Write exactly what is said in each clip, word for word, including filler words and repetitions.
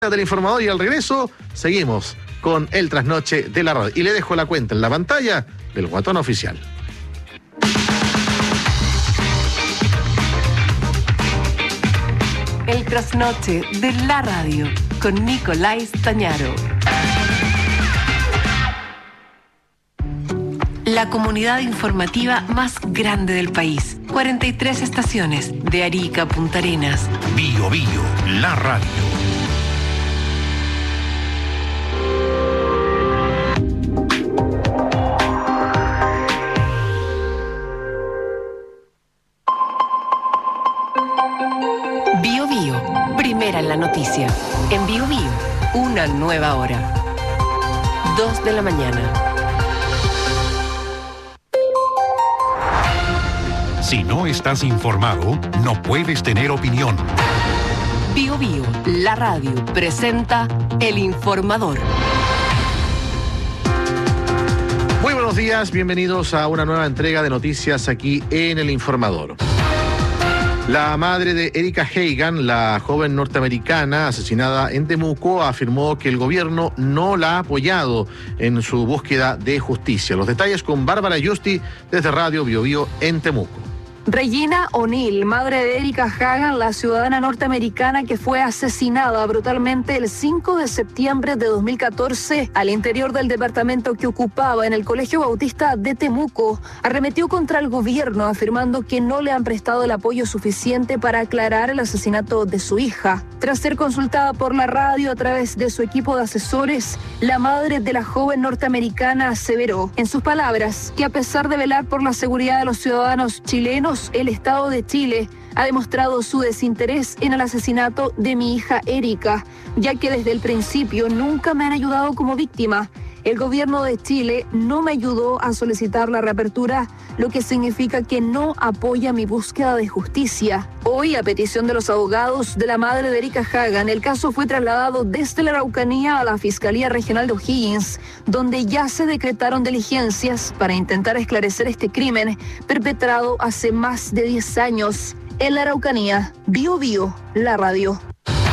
Del informador, y al regreso seguimos con el trasnoche de la radio. Y le dejo la cuenta en la pantalla del Guatón Oficial. El trasnoche de la radio con Nicolás Tañaro. La comunidad informativa más grande del país. cuarenta y tres estaciones de Arica a Punta Arenas. Bio Bio, la radio. Bio Bio, primera en la noticia. En Bio Bio, una nueva hora. Dos de la mañana. Si no estás informado, no puedes tener opinión. Bio Bio, la radio, presenta El Informador. Muy buenos días, bienvenidos a una nueva entrega de noticias aquí en El Informador. La madre de Erika Hagan, la joven norteamericana asesinada en Temuco, afirmó que el gobierno no la ha apoyado en su búsqueda de justicia. Los detalles con Bárbara Yusti desde Radio Bio Bio en Temuco. Regina O'Neill, madre de Erika Hagan, la ciudadana norteamericana que fue asesinada brutalmente el cinco de septiembre de dos mil catorce al interior del departamento que ocupaba en el Colegio Bautista de Temuco, arremetió contra el gobierno afirmando que no le han prestado el apoyo suficiente para aclarar el asesinato de su hija. Tras ser consultada por la radio a través de su equipo de asesores, la madre de la joven norteamericana aseveró, en sus palabras, que a pesar de velar por la seguridad de los ciudadanos chilenos, el Estado de Chile ha demostrado su desinterés en el asesinato de mi hija Erika, ya que desde el principio nunca me han ayudado como víctima. El gobierno de Chile no me ayudó a solicitar la reapertura, lo que significa que no apoya mi búsqueda de justicia. Hoy, a petición de los abogados de la madre de Erika Hagan, el caso fue trasladado desde la Araucanía a la Fiscalía Regional de O'Higgins, donde ya se decretaron diligencias para intentar esclarecer este crimen perpetrado hace más de diez años. En la Araucanía, Bio Bio, la radio.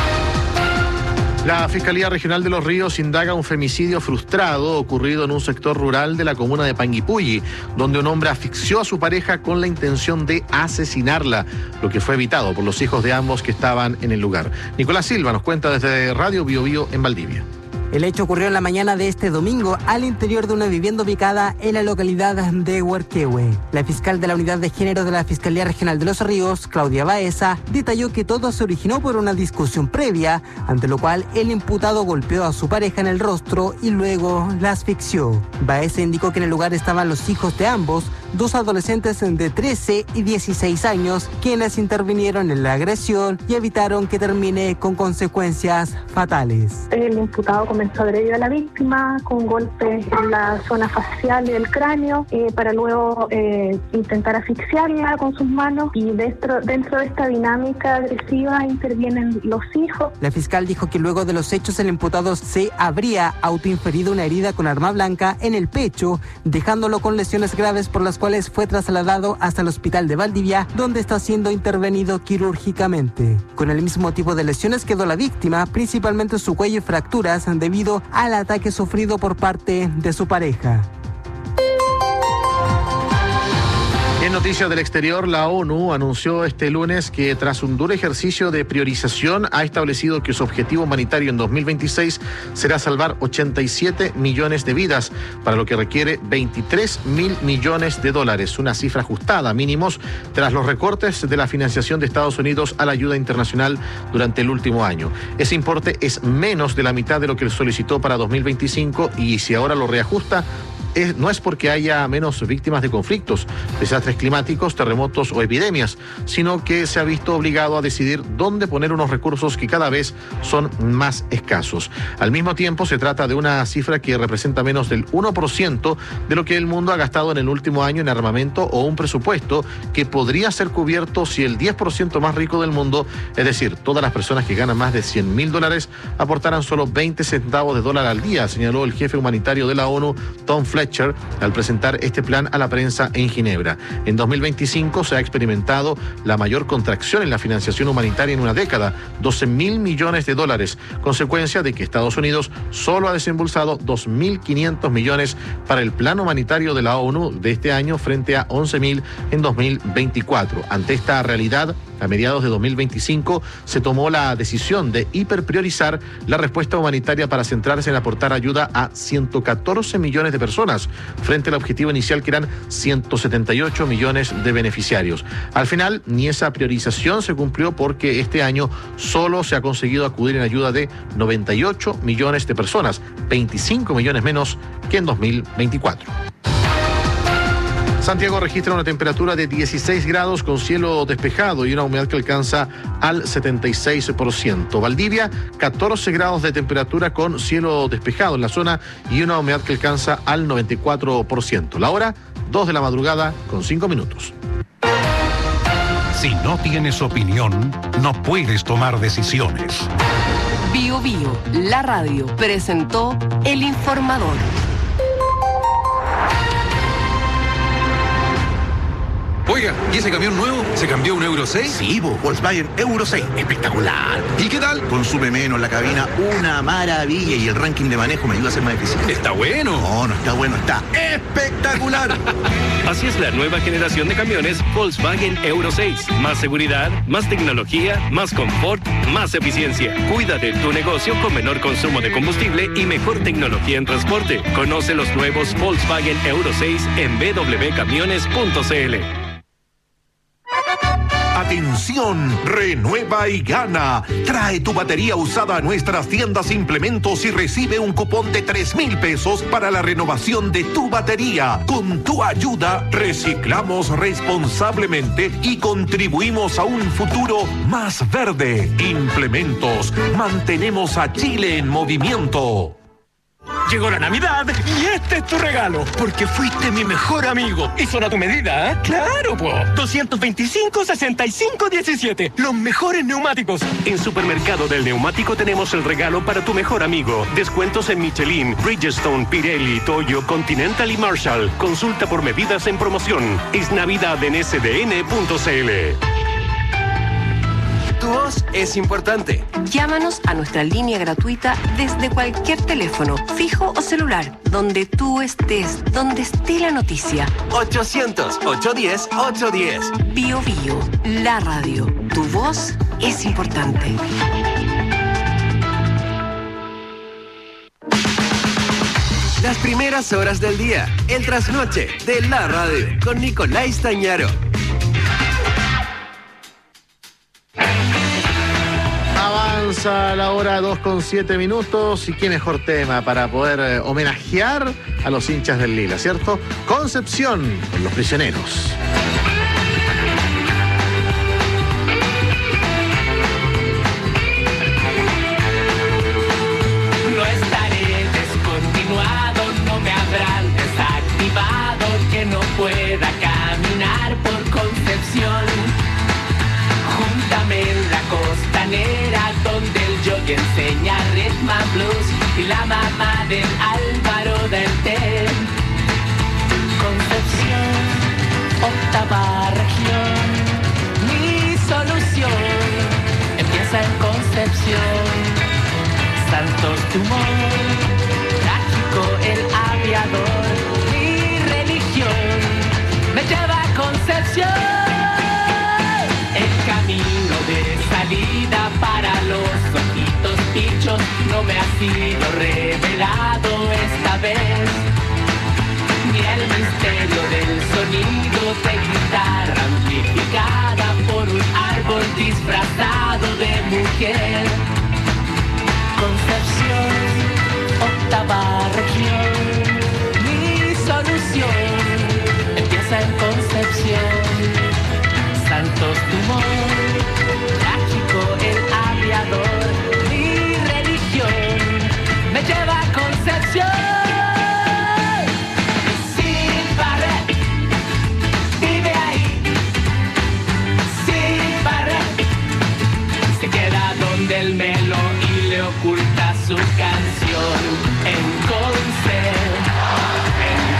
La Fiscalía Regional de Los Ríos indaga un femicidio frustrado ocurrido en un sector rural de la comuna de Panguipulli, donde un hombre asfixió a su pareja con la intención de asesinarla, lo que fue evitado por los hijos de ambos que estaban en el lugar. Nicolás Silva nos cuenta desde Radio Bio Bio en Valdivia. El hecho ocurrió en la mañana de este domingo al interior de una vivienda ubicada en la localidad de Huarquehue. La fiscal de la Unidad de Género de la Fiscalía Regional de Los Ríos, Claudia Baeza, detalló que todo se originó por una discusión previa, ante lo cual el imputado golpeó a su pareja en el rostro y luego la asfixió. Baeza indicó que en el lugar estaban los hijos de ambos, dos adolescentes de trece y dieciséis años, quienes intervinieron en la agresión y evitaron que termine con consecuencias fatales. El imputado comenzó a agredir a la víctima con golpes en la zona facial y el cráneo eh, para luego eh, intentar asfixiarla con sus manos, y dentro, dentro de esta dinámica agresiva intervienen los hijos. La fiscal dijo que luego de los hechos el imputado se habría autoinferido una herida con arma blanca en el pecho, dejándolo con lesiones graves por las cuales fue trasladado hasta el hospital de Valdivia, donde está siendo intervenido quirúrgicamente. Con el mismo tipo de lesiones quedó la víctima, principalmente su cuello y fracturas debido al ataque sufrido por parte de su pareja. En noticias del exterior, la ONU anunció este lunes que tras un duro ejercicio de priorización ha establecido que su objetivo humanitario en dos mil veintiséis será salvar ochenta y siete millones de vidas, para lo que requiere veintitrés mil millones de dólares, una cifra ajustada a mínimos tras los recortes de la financiación de Estados Unidos a la ayuda internacional durante el último año. Ese importe es menos de la mitad de lo que solicitó para dos mil veinticinco, y si ahora lo reajusta, Es, no es porque haya menos víctimas de conflictos, desastres climáticos, terremotos o epidemias, sino que se ha visto obligado a decidir dónde poner unos recursos que cada vez son más escasos. Al mismo tiempo, se trata de una cifra que representa menos del uno por ciento de lo que el mundo ha gastado en el último año en armamento, o un presupuesto que podría ser cubierto si el diez por ciento más rico del mundo, es decir, todas las personas que ganan más de cien mil dólares, aportaran solo veinte centavos de dólar al día, señaló el jefe humanitario de la ONU, Tom Fletcher, Fletcher al presentar este plan a la prensa en Ginebra. En dos mil veinticinco se ha experimentado la mayor contracción en la financiación humanitaria en una década, doce mil millones de dólares, consecuencia de que Estados Unidos solo ha desembolsado dos mil quinientos millones para el plan humanitario de la ONU de este año frente a once mil en dos mil veinticuatro. Ante esta realidad, a mediados de dos mil veinticinco se tomó la decisión de hiperpriorizar la respuesta humanitaria para centrarse en aportar ayuda a ciento catorce millones de personas, frente al objetivo inicial que eran ciento setenta y ocho millones de beneficiarios. Al final, ni esa priorización se cumplió porque este año solo se ha conseguido acudir en ayuda de noventa y ocho millones de personas, veinticinco millones menos que en dos mil veinticuatro. Santiago registra una temperatura de dieciséis grados con cielo despejado y una humedad que alcanza al setenta y seis por ciento. Valdivia, catorce grados de temperatura con cielo despejado en la zona y una humedad que alcanza al noventa y cuatro por ciento. La hora, dos de la madrugada con cinco minutos. Si no tienes opinión, no puedes tomar decisiones. Bio Bio, la radio, presentó El Informador. Oiga, ¿y ese camión nuevo? ¿Se cambió a un Euro seis? Sí, bo, Volkswagen Euro seis. Espectacular. ¿Y qué tal? Consume menos la cabina, una maravilla. Y el ranking de manejo me ayuda a ser más eficiente. Está bueno. No, no está bueno, está espectacular. Así es la nueva generación de camiones Volkswagen Euro seis. Más seguridad, más tecnología, más confort, más eficiencia. Cuida de tu negocio con menor consumo de combustible y mejor tecnología en transporte. Conoce los nuevos Volkswagen Euro seis en b w camiones punto c l. Atención, renueva y gana. Trae tu batería usada a nuestras tiendas Implementos y recibe un cupón de tres mil pesos para la renovación de tu batería. Con tu ayuda, reciclamos responsablemente y contribuimos a un futuro más verde. Implementos, mantenemos a Chile en movimiento. Llegó la Navidad y este es tu regalo, porque fuiste mi mejor amigo. Y son a tu medida, ¿eh? ¡Claro, po! doscientos veinticinco, sesenta y cinco, diecisiete. Los mejores neumáticos. En Supermercado del Neumático tenemos el regalo para tu mejor amigo. Descuentos en Michelin, Bridgestone, Pirelli, Toyo, Continental y Marshall. Consulta por medidas en promoción. Es Navidad en s d n punto c l. Tu voz es importante. Llámanos a nuestra línea gratuita desde cualquier teléfono, fijo o celular, donde tú estés, donde esté la noticia. ochocientos, ochocientos diez, ochocientos diez. Bio Bio, la radio. Tu voz es importante. Las primeras horas del día, el trasnoche de la radio, con Nicolás Stañaro. Avanza la hora dos con siete minutos y qué mejor tema para poder eh, homenajear a los hinchas del Lila, ¿cierto? Concepción en Los Prisioneros. No estaré descontinuado, no me habrán desactivado, que no pueda caminar por Concepción. Júntame en la costanera donde el jockey enseña rhythm and blues y la mamá del Álvaro del Té. Concepción, octava región, mi solución empieza en Concepción. Santos Dumont, trágico el aviador, mi religión me lleva a Concepción. El camino de salida para los ojitos pichos no me ha sido revelado esta vez, ni el misterio del sonido de guitarra amplificada por un árbol disfrazado de mujer. Concepción, octava región, mi solución empieza en Concepción. Santos Dumont, trágico el aviador, mi religión me lleva a Concepción. Sin Barret vive ahí, Sin Barret se queda donde el melo y le oculta su canción. En Conce, en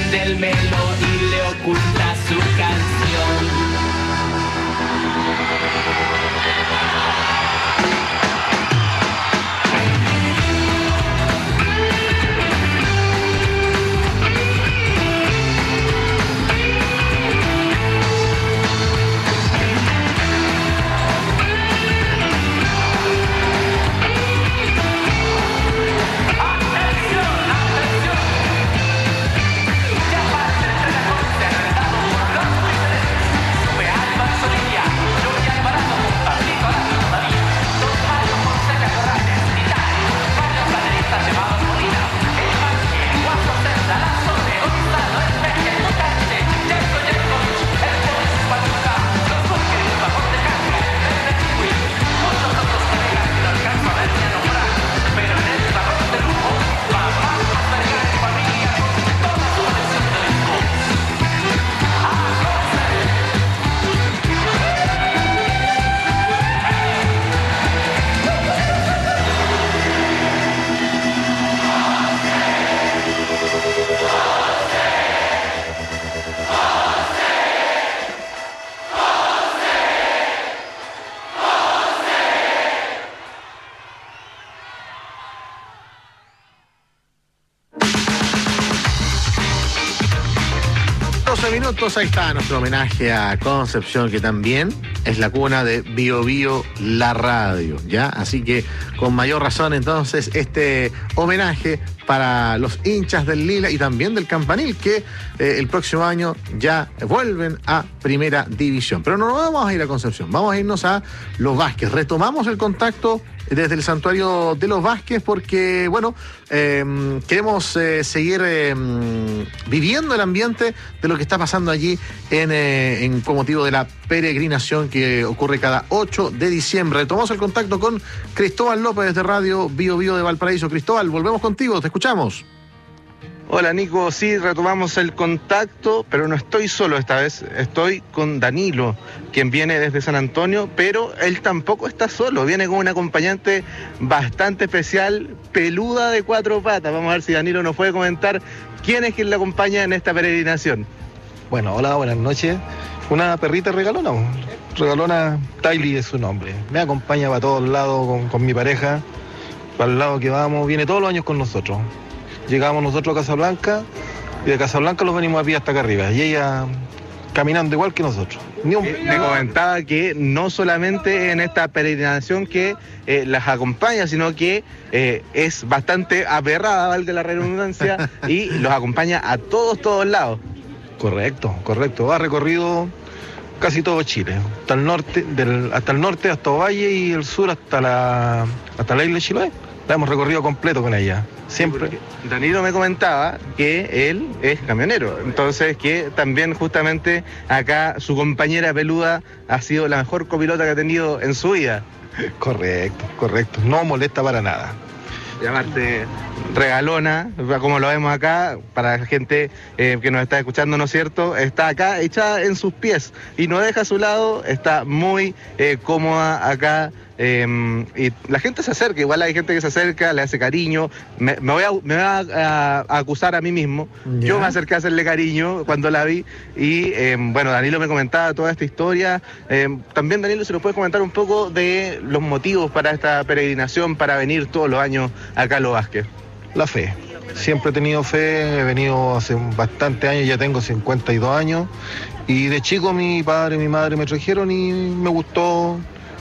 del melo y le oculta su canción. Minutos, ahí está nuestro homenaje a Concepción, que también es la cuna de Bio Bio, la radio, ¿ya? Así que con mayor razón entonces este homenaje para los hinchas del Lila y también del Campanil, que eh, el próximo año ya vuelven a Primera División. Pero no nos vamos a ir a Concepción, vamos a irnos a Los Vázquez. Retomamos el contacto desde el santuario de Los Vázquez porque, bueno, eh, queremos eh, seguir eh, viviendo el ambiente de lo que está pasando allí en, eh, en con motivo de la peregrinación que ocurre cada ocho de diciembre. Retomamos el contacto con Cristóbal López de Radio Bio Bio de Valparaíso. Cristóbal, volvemos contigo, te escuchamos. Hola Nico, sí, retomamos el contacto, pero no estoy solo esta vez, estoy con Danilo, quien viene desde San Antonio, pero él tampoco está solo, viene con un acompañante bastante especial, peluda de cuatro patas. Vamos a ver si Danilo nos puede comentar quién es quien le acompaña en esta peregrinación. Bueno, hola, buenas noches. Una perrita regalona, regalona, Tylee es su nombre. Me acompaña para todos lados con, con mi pareja, para el lado que vamos, viene todos los años con nosotros. Llegamos nosotros a Casablanca y de Casablanca los venimos a pie hasta acá arriba. Y ella caminando igual que nosotros. Ni un... Me comentaba que no solamente en esta peregrinación que eh, las acompaña, sino que eh, es bastante aperrada, valga la redundancia, y los acompaña a todos, todos lados. Correcto, correcto. Ha recorrido casi todo Chile. Hasta el norte, del, hasta el norte, hasta Ovalle y el sur hasta la, hasta la isla de Chiloé. La hemos recorrido completo con ella. Siempre. Danilo me comentaba que él es camionero, entonces que también justamente acá su compañera peluda ha sido la mejor copilota que ha tenido en su vida. Correcto, correcto, no molesta para nada. Llamarte regalona, como lo vemos acá, para la gente eh, que nos está escuchando, ¿no es cierto? Está acá echada en sus pies y no deja a su lado, está muy eh, cómoda acá. Eh, y la gente se acerca, igual hay gente que se acerca, le hace cariño. Me, me voy, a, me voy a, a, a acusar a mí mismo. ¿Ya? Yo me acerqué a hacerle cariño cuando la vi. Y eh, bueno, Danilo me comentaba toda esta historia. Eh, también Danilo, ¿se nos puede comentar un poco de los motivos para esta peregrinación, para venir todos los años acá a Los Vázquez? La fe. Siempre he tenido fe, he venido hace bastante años, ya tengo cincuenta y dos años. Y de chico mi padre y mi madre me trajeron y me gustó.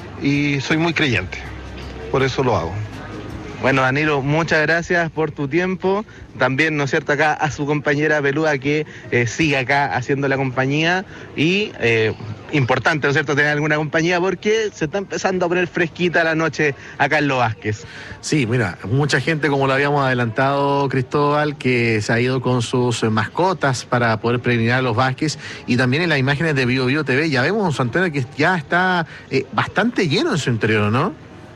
Y soy muy creyente, por eso lo hago. Bueno, Danilo, muchas gracias por tu tiempo. También, ¿no es cierto?, acá a su compañera peluda que eh, sigue acá haciendo la compañía. Y eh, importante, ¿no es cierto?, tener alguna compañía porque se está empezando a poner fresquita la noche acá en Los Vázquez. Sí, mira, mucha gente, como lo habíamos adelantado, Cristóbal, que se ha ido con sus mascotas para poder peregrinar a Los Vázquez. Y también en las imágenes de Bio Bio T V ya vemos un santuario que ya está eh, bastante lleno en su interior, ¿no?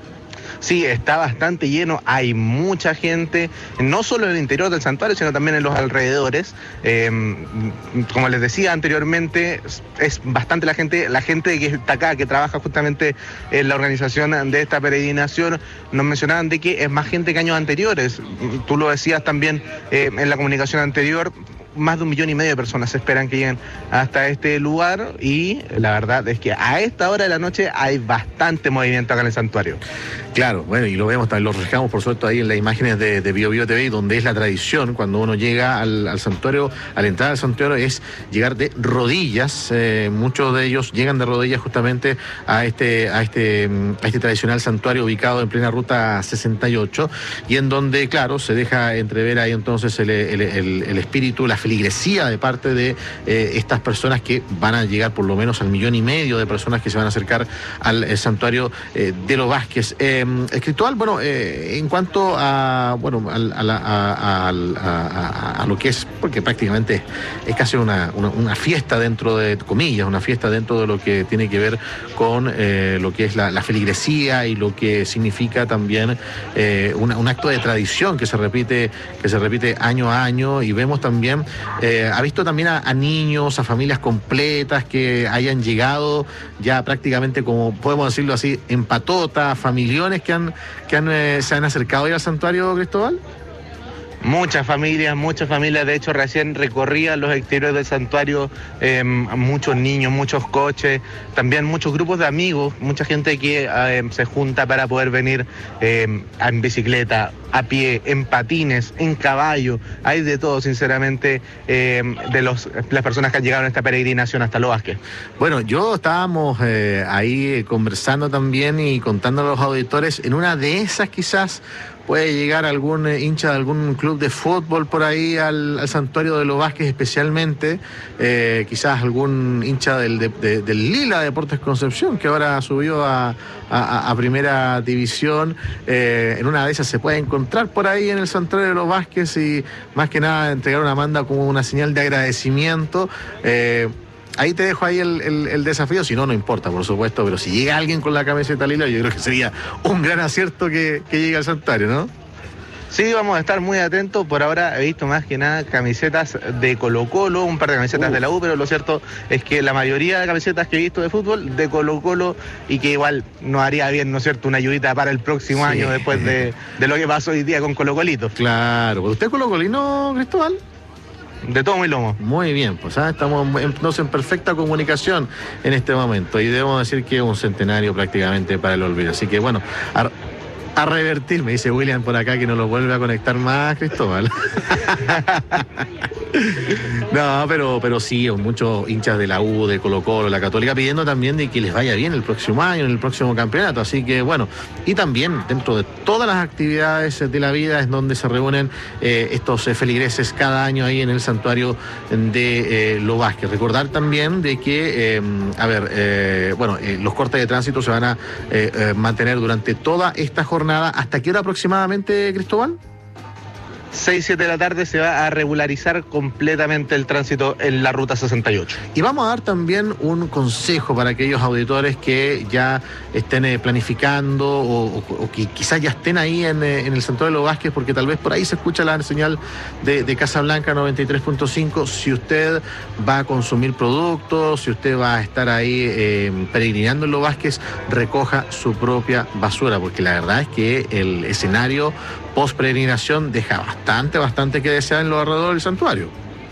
Sí, está bastante lleno, hay mucha gente, no solo en el interior del santuario, sino también en los alrededores. Eh, como les decía anteriormente, es bastante la gente, la gente que está acá, que trabaja justamente en la organización de esta peregrinación, nos mencionaban de que es más gente que años anteriores. Tú lo decías también eh, en la comunicación anterior. más de un millón y medio de personas esperan que lleguen hasta este lugar y la verdad es que a esta hora de la noche hay bastante movimiento acá en el santuario. Claro, bueno, y lo vemos también, lo reflejamos por suerte ahí en las imágenes de, de Bio Bio T V, donde es la tradición, cuando uno llega al, al santuario, al entrar al santuario, es llegar de rodillas. Eh, muchos de ellos llegan de rodillas justamente a este, a este, a este tradicional santuario ubicado en plena ruta sesenta y ocho, y en donde, claro, se deja entrever ahí entonces el, el, el, el espíritu, la feligresía de parte de eh, estas personas que van a llegar por lo menos al millón y medio de personas que se van a acercar al eh, santuario eh, de los Vázquez. Eh, Cristóbal, bueno, eh, en cuanto a bueno a, a, a, a, a, a lo que es, porque prácticamente es casi una, una, una fiesta dentro de comillas, una fiesta dentro de lo que tiene que ver con eh, lo que es la, la feligresía y lo que significa también eh, una, un acto de tradición que se repite, que se repite año a año, y vemos también, eh, ha visto también a, a niños, a familias completas que hayan llegado ya prácticamente, como podemos decirlo así, en patota, familiones que han, que han eh, se han acercado ya al santuario, Cristóbal. Muchas familias, muchas familias, de hecho recién recorrían los exteriores del santuario, eh, muchos niños, muchos coches, también muchos grupos de amigos, mucha gente que eh, se junta para poder venir eh, en bicicleta, a pie, en patines, en caballo, hay de todo, sinceramente, eh, de los, las personas que han llegado en esta peregrinación hasta Los Vázquez. Bueno, yo estábamos eh, ahí conversando también y contando a los auditores, en una de esas quizás puede llegar algún eh, hincha de algún club de fútbol por ahí al, al santuario de Los Vázquez especialmente, eh, quizás algún hincha del, de, de, del Lila Deportes Concepción, que ahora subió a, a, a primera división. Eh, en una de esas se puede encontrar por ahí en el santuario de Los Vázquez y más que nada entregar una manda como una señal de agradecimiento. Eh, Ahí te dejo ahí el, el, el desafío, si no, no importa, por supuesto, pero si llega alguien con la camiseta lila, yo creo que sería un gran acierto que, que llegue al santuario, ¿no? Sí, vamos a estar muy atentos. Por ahora he visto más que nada camisetas de Colo-Colo, un par de camisetas uh. de la U, pero lo cierto es que la mayoría de camisetas que he visto de fútbol de Colo-Colo, y que igual nos haría bien, ¿no es cierto?, una ayudita para el próximo sí. año después de, de lo que pasó hoy día con Colo-Colito. Claro, ¿usted es colocolino, Cristóbal? De todo muy lomo. Muy bien, pues ¿ah? estamos entonces en perfecta comunicación en este momento y debemos decir que es un centenario prácticamente para el olvido. Así que bueno, a, a revertir, me dice William por acá que no lo vuelve a conectar más, Cristóbal. No, pero, pero sí, muchos hinchas de la U, de Colo-Colo, la Católica, pidiendo también de que les vaya bien el próximo año, en el próximo campeonato. Así que bueno, y también dentro de todas las actividades de la vida es donde se reúnen eh, estos eh, feligreses cada año ahí en el santuario de eh, Los Vázquez. Recordar también de que, eh, a ver, eh, bueno, eh, los cortes de tránsito se van a eh, eh, mantener durante toda esta jornada. ¿Hasta qué hora aproximadamente, Cristóbal? seis, siete de la tarde se va a regularizar completamente el tránsito en la ruta sesenta y ocho. Y vamos a dar también un consejo para aquellos auditores que ya estén eh, planificando o, o, o que quizás ya estén ahí en, eh, en el santuario de Los Vázquez, porque tal vez por ahí se escucha la señal de, de Casablanca noventa y tres punto cinco. Si usted va a consumir productos, si usted va a estar ahí eh, peregrinando en Los Vázquez, recoja su propia basura, porque la verdad es que el escenario post peregrinación deja bastante, bastante que desear en los alrededores del santuario.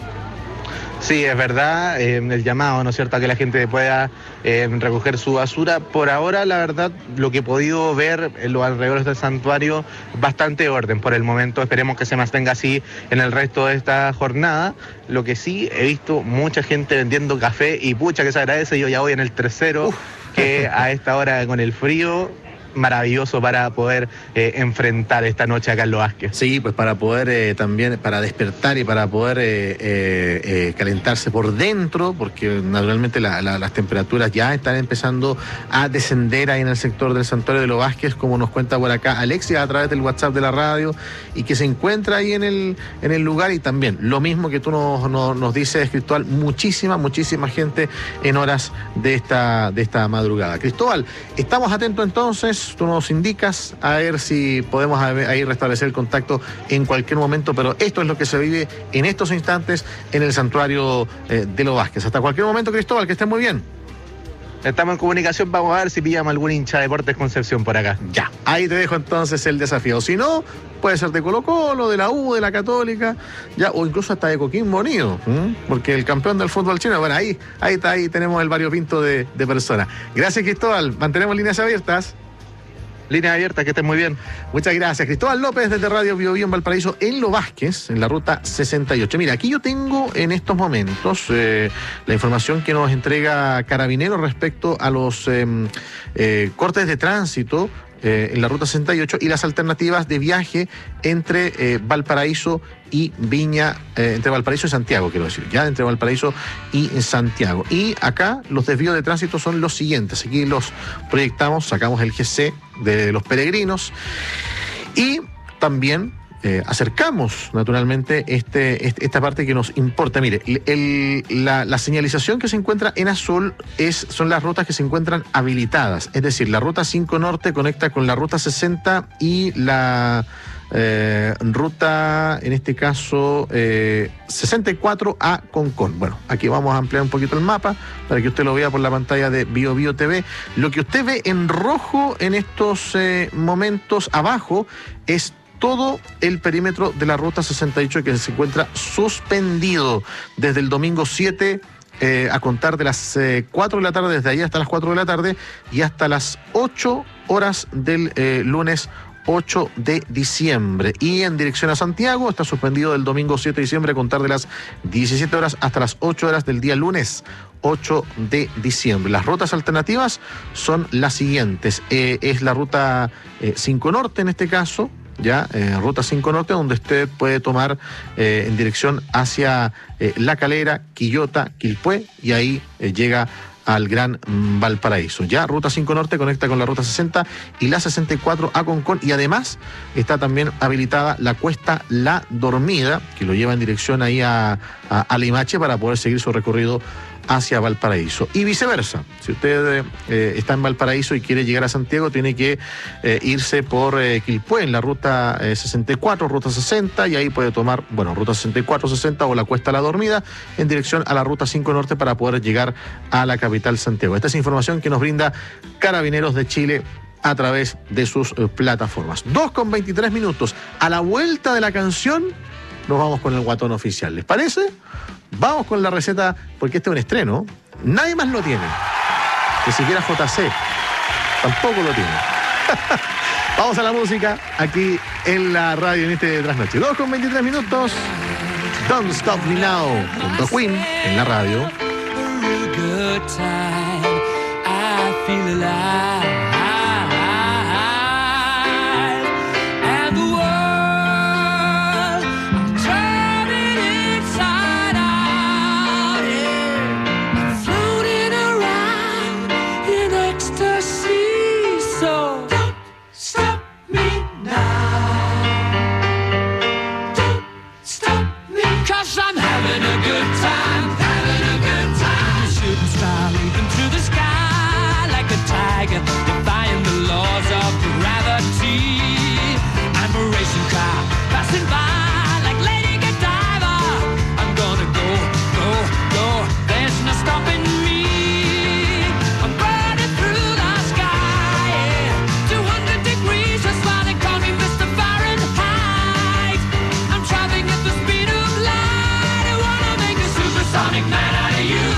Sí, es verdad, eh, el llamado, ¿no es cierto?, a que la gente pueda eh, recoger su basura. Por ahora, la verdad, lo que he podido ver en los alrededores del santuario, bastante orden por el momento. Esperemos que se mantenga así en el resto de esta jornada. Lo que sí, he visto mucha gente vendiendo café y pucha que se agradece. Yo ya voy en el tercero, Uf. que a esta hora con el frío, maravilloso para poder eh, enfrentar esta noche acá en Los Vázquez. Sí, pues para poder eh, también, para despertar y para poder eh, eh, eh, calentarse por dentro, porque naturalmente la, la, las temperaturas ya están empezando a descender ahí en el sector del santuario de Los Vázquez, como nos cuenta por acá Alexia a través del WhatsApp de la radio, y que se encuentra ahí en el, en el lugar. Y también lo mismo que tú nos, nos, nos dices, Cristóbal, muchísima, muchísima gente en horas de esta, de esta madrugada. Cristóbal, estamos atentos entonces. Tú nos indicas a ver si podemos ahí restablecer el contacto en cualquier momento, pero esto es lo que se vive en estos instantes en el santuario eh, de Los Vázquez. Hasta cualquier momento, Cristóbal, que estés muy bien. estamos en comunicación, vamos a ver si pillamos algún hincha de Deportes Concepción por acá. Ya, ahí te dejo entonces el desafío. Si no, puede ser de Colo-Colo, de la U, de la Católica, ya, o incluso hasta de Coquimbo Unido, ¿m? Porque el campeón del fútbol chino, bueno, ahí, ahí está, ahí tenemos el variopinto de, de personas. Gracias, Cristóbal, mantenemos líneas abiertas. Línea abierta, que estén muy bien. Muchas gracias. Cristóbal López desde Radio Bio Bio en Valparaíso, en Lo Vázquez, en la ruta sesenta y ocho. Mira, aquí yo tengo en estos momentos eh, la información que nos entrega Carabineros respecto a los eh, eh, cortes de tránsito eh, en la ruta sesenta y ocho y las alternativas de viaje entre eh, Valparaíso y Viña, eh, entre Valparaíso y Santiago, quiero decir, ya entre Valparaíso y Santiago. Y acá los desvíos de tránsito son los siguientes. Aquí los proyectamos, sacamos el G C de los peregrinos y también eh, acercamos naturalmente este, este, esta parte que nos importa. Mire, el, el, la, la señalización que se encuentra en azul es, son las rutas que se encuentran habilitadas, es decir, la ruta cinco Norte conecta con la ruta sesenta y la Eh, ruta, en este caso, eh, sesenta y cuatro a Concón. Bueno, aquí vamos a ampliar un poquito el mapa para que usted lo vea por la pantalla de Bio Bio T V. Lo que usted ve en rojo en estos eh, momentos abajo es todo el perímetro de la ruta sesenta y ocho que se encuentra suspendido desde el domingo siete eh, a contar de las eh, cuatro de la tarde, desde ahí hasta las cuatro de la tarde y hasta las ocho horas del eh, lunes ocho de diciembre. Y en dirección a Santiago está suspendido del domingo siete de diciembre a contar de las diecisiete horas hasta las ocho horas del día lunes ocho de diciembre. Las rutas alternativas son las siguientes. Eh, es la ruta eh, cinco Norte en este caso, ya, eh, ruta cinco Norte, donde usted puede tomar eh, en dirección hacia eh, La Calera, Quillota, Quilpué, y ahí eh, llega al Gran Valparaíso. Ya, ruta cinco Norte conecta con la ruta sesenta y la sesenta y cuatro a Concón, y además está también habilitada la cuesta La Dormida, que lo lleva en dirección ahí a, a, a Limache para poder seguir su recorrido hacia Valparaíso. Y viceversa, si usted eh, está en Valparaíso y quiere llegar a Santiago, tiene que eh, irse por eh, Quilpué en la ruta eh, sesenta y cuatro, ruta sesenta, y ahí puede tomar, bueno, ruta sesenta y cuatro, sesenta o la Cuesta La Dormida en dirección a la ruta cinco Norte para poder llegar a la capital Santiago. Esta es información que nos brinda Carabineros de Chile a través de sus eh, plataformas. dos con veintitrés minutos. A la vuelta de la canción nos vamos con el guatón oficial. ¿Les parece? Vamos con la receta, porque este es un estreno. Nadie más lo tiene. Ni siquiera J C. Tampoco lo tiene. Vamos a la música aquí en la radio en este trasnoche. dos con veintitrés minutos. Don't Stop Me Now con The Queen en la radio. Defying the laws of gravity. I'm a racing car passing by like Lady Godiva. I'm gonna go, go, go. There's no stopping me. I'm burning through the sky, yeah. two hundred degrees, that's why they call me Mister Fahrenheit. I'm traveling at the speed of light. I wanna make a supersonic man out of you.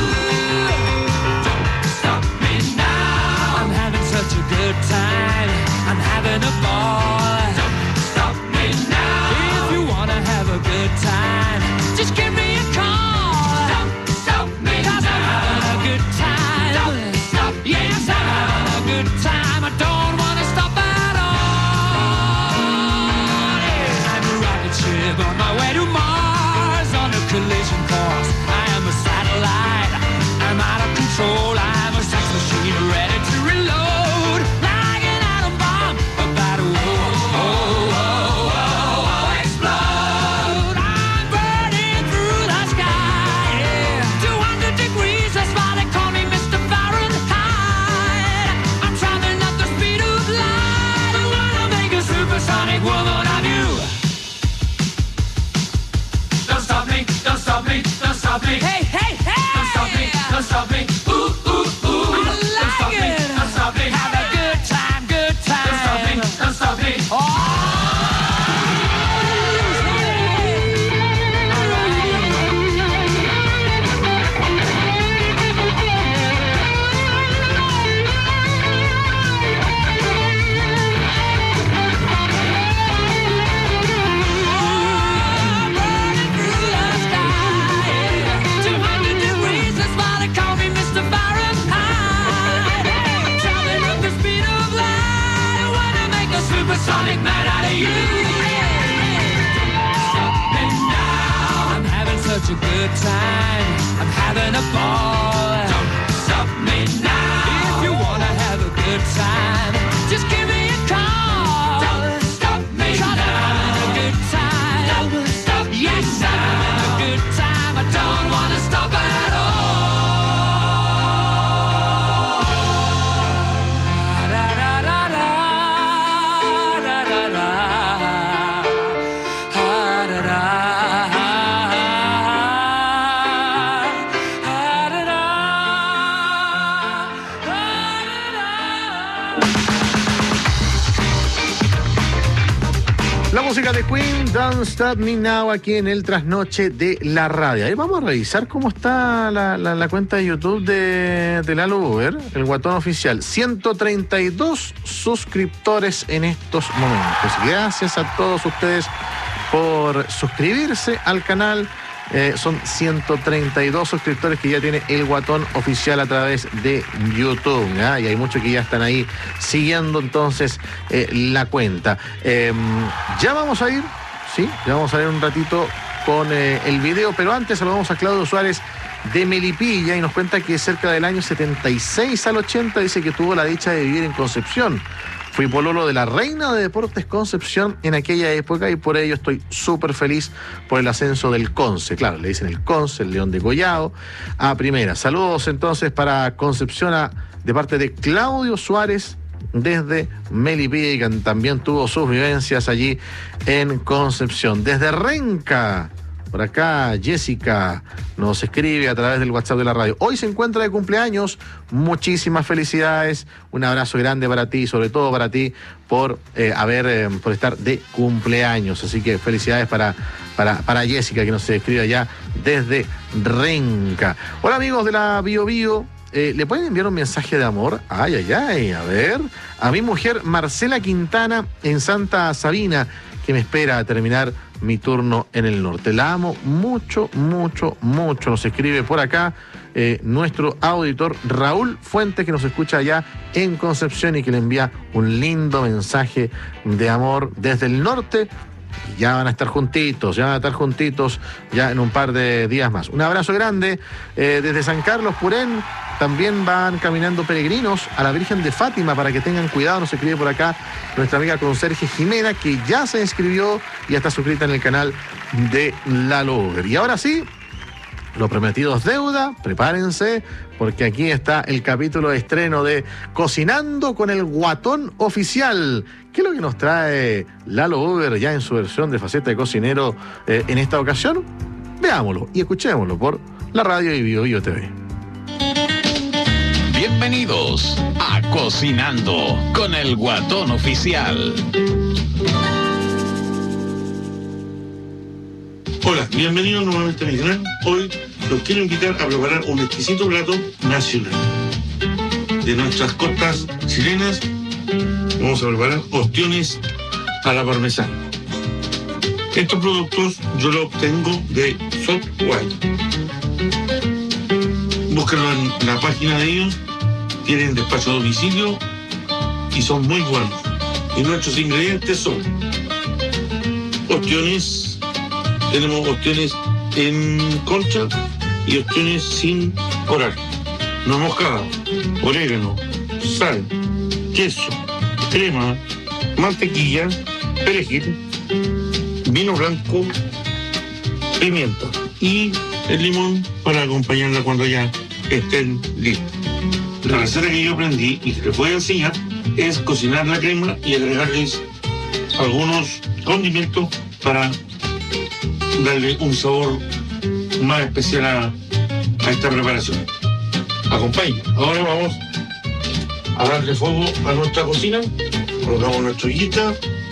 Such a good time, I'm having a ball. Don't stop me now. If you wanna have a good time, just give me a call. Don't stop me now. I'm having a good time. Don't stop me yes, now. I'm having a good time. I don't wanna stop at all. Yeah. I'm a rocket ship on my way to Mars on a collision course. I am a satellite. I'm out of control. I'm a sex machine ready to reload. Hey, hey, hey! Don't stop me, don't stop me. Ooh, ooh, ooh. I me. Oh! Sonic man out of you. Stop me now. I'm having such a good time. I'm having a ball. Don't stop me now. If you wanna have a good time, just give me a call. Don't stop me now. I'm having a good time. Don't stop me yes, now. I'm having a good time. I don't wanna stop at all. La música de Queen, Don't Stop Me Now, aquí en el Trasnoche de la Radio. Ahí vamos a revisar cómo está la, la, la cuenta de YouTube de, de Lalo Uber, el Guatón Oficial. ciento treinta y dos suscriptores en estos momentos. Gracias a todos ustedes por suscribirse al canal. Eh, son ciento treinta y dos suscriptores que ya tiene el Guatón Oficial a través de YouTube, ¿eh? Y hay muchos que ya están ahí siguiendo entonces eh, la cuenta. Eh, ya vamos a ir, sí, ya vamos a ir un ratito con eh, el video, pero antes saludamos a Claudio Suárez de Melipilla y nos cuenta que cerca del año setenta y seis al ochenta dice que tuvo la dicha de vivir en Concepción. Fui pololo de la reina de Deportes Concepción en aquella época y por ello estoy súper feliz por el ascenso del Conce. Claro, le dicen el Conce, el León de Collao, a primera. Saludos entonces para Concepción a, de parte de Claudio Suárez desde Melipilla, que también tuvo sus vivencias allí en Concepción. Desde Renca, por acá Jessica nos escribe a través del WhatsApp de la radio. Hoy se encuentra de cumpleaños, muchísimas felicidades, un abrazo grande para ti, sobre todo para ti por eh, haber, eh, por estar de cumpleaños. Así que felicidades para, para, para Jessica que nos escribe allá desde Renca. Hola amigos de la Bio Bio. Eh, ¿Le pueden enviar un mensaje de amor? Ay, ay, ay, a ver. A mi mujer Marcela Quintana en Santa Sabina, que me espera a terminar mi turno en el norte. La amo mucho, mucho, mucho. Nos escribe por acá eh, nuestro auditor Raúl Fuentes, que nos escucha allá en Concepción y que le envía un lindo mensaje de amor desde el norte. Ya van a estar juntitos, ya van a estar juntitos ya en un par de días más. Un abrazo grande eh, desde San Carlos, Purén. También van caminando peregrinos a la Virgen de Fátima para que tengan cuidado. Nos escribe por acá nuestra amiga conserje Jimena, que ya se inscribió y ya está suscrita en el canal de Lalo Uber. Y ahora sí, lo prometido es deuda, prepárense, porque aquí está el capítulo de estreno de Cocinando con el Guatón Oficial. ¿Qué es lo que nos trae Lalo Uber ya en su versión de faceta de cocinero eh, en esta ocasión? Veámoslo y escuchémoslo por la radio y Bio Bio T V. Bienvenidos a Cocinando con el Guatón Oficial. Hola, bienvenidos nuevamente a mi canal. Hoy los quiero invitar a preparar un exquisito plato nacional. De nuestras costas chilenas vamos a preparar ostiones a la parmesana. Estos productos yo los obtengo de Salt White. Búsquenlo en la página de ellos. Tienen despacho a domicilio y son muy buenos. Y nuestros ingredientes son ostiones. Tenemos ostiones en concha y ostiones sin coral. Nuez moscada, orégano, sal, queso, crema, mantequilla, perejil, vino blanco, pimienta y el limón para acompañarla cuando ya estén listos. La receta que yo aprendí y que les voy a enseñar es cocinar la crema y agregarles algunos condimentos para darle un sabor más especial a, a esta preparación. Acompañen. Ahora vamos a darle fuego a nuestra cocina. Colocamos nuestra ollita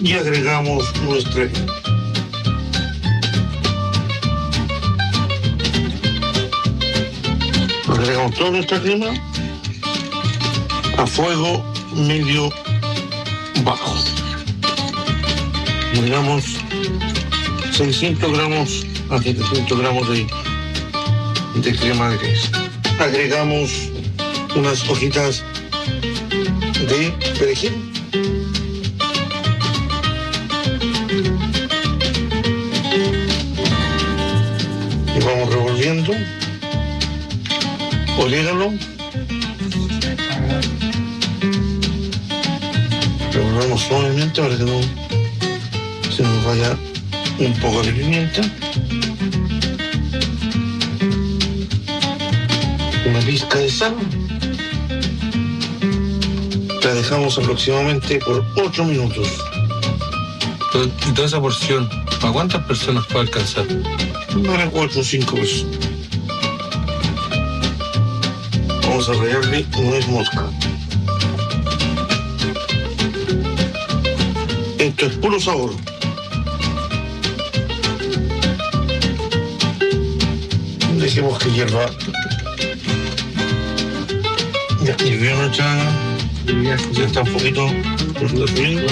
y agregamos nuestra agregamos toda nuestra crema a fuego medio bajo. Agregamos seiscientos gramos a setecientos gramos de, de crema de queso. Agregamos unas hojitas de perejil. Y vamos revolviendo. Orégano. Revolvemos suavemente para que no se nos vaya un poco de pimienta. Una pizca de sal. La dejamos aproximadamente por ocho minutos. Y toda esa porción, ¿para cuántas personas puede alcanzar? Para cuatro o cinco personas. Vamos a rallarle nuez mosca. Esto es puro sabor. Dejemos que hierva. Ya hirvió nuestra. Ya está un poquito hirviendo.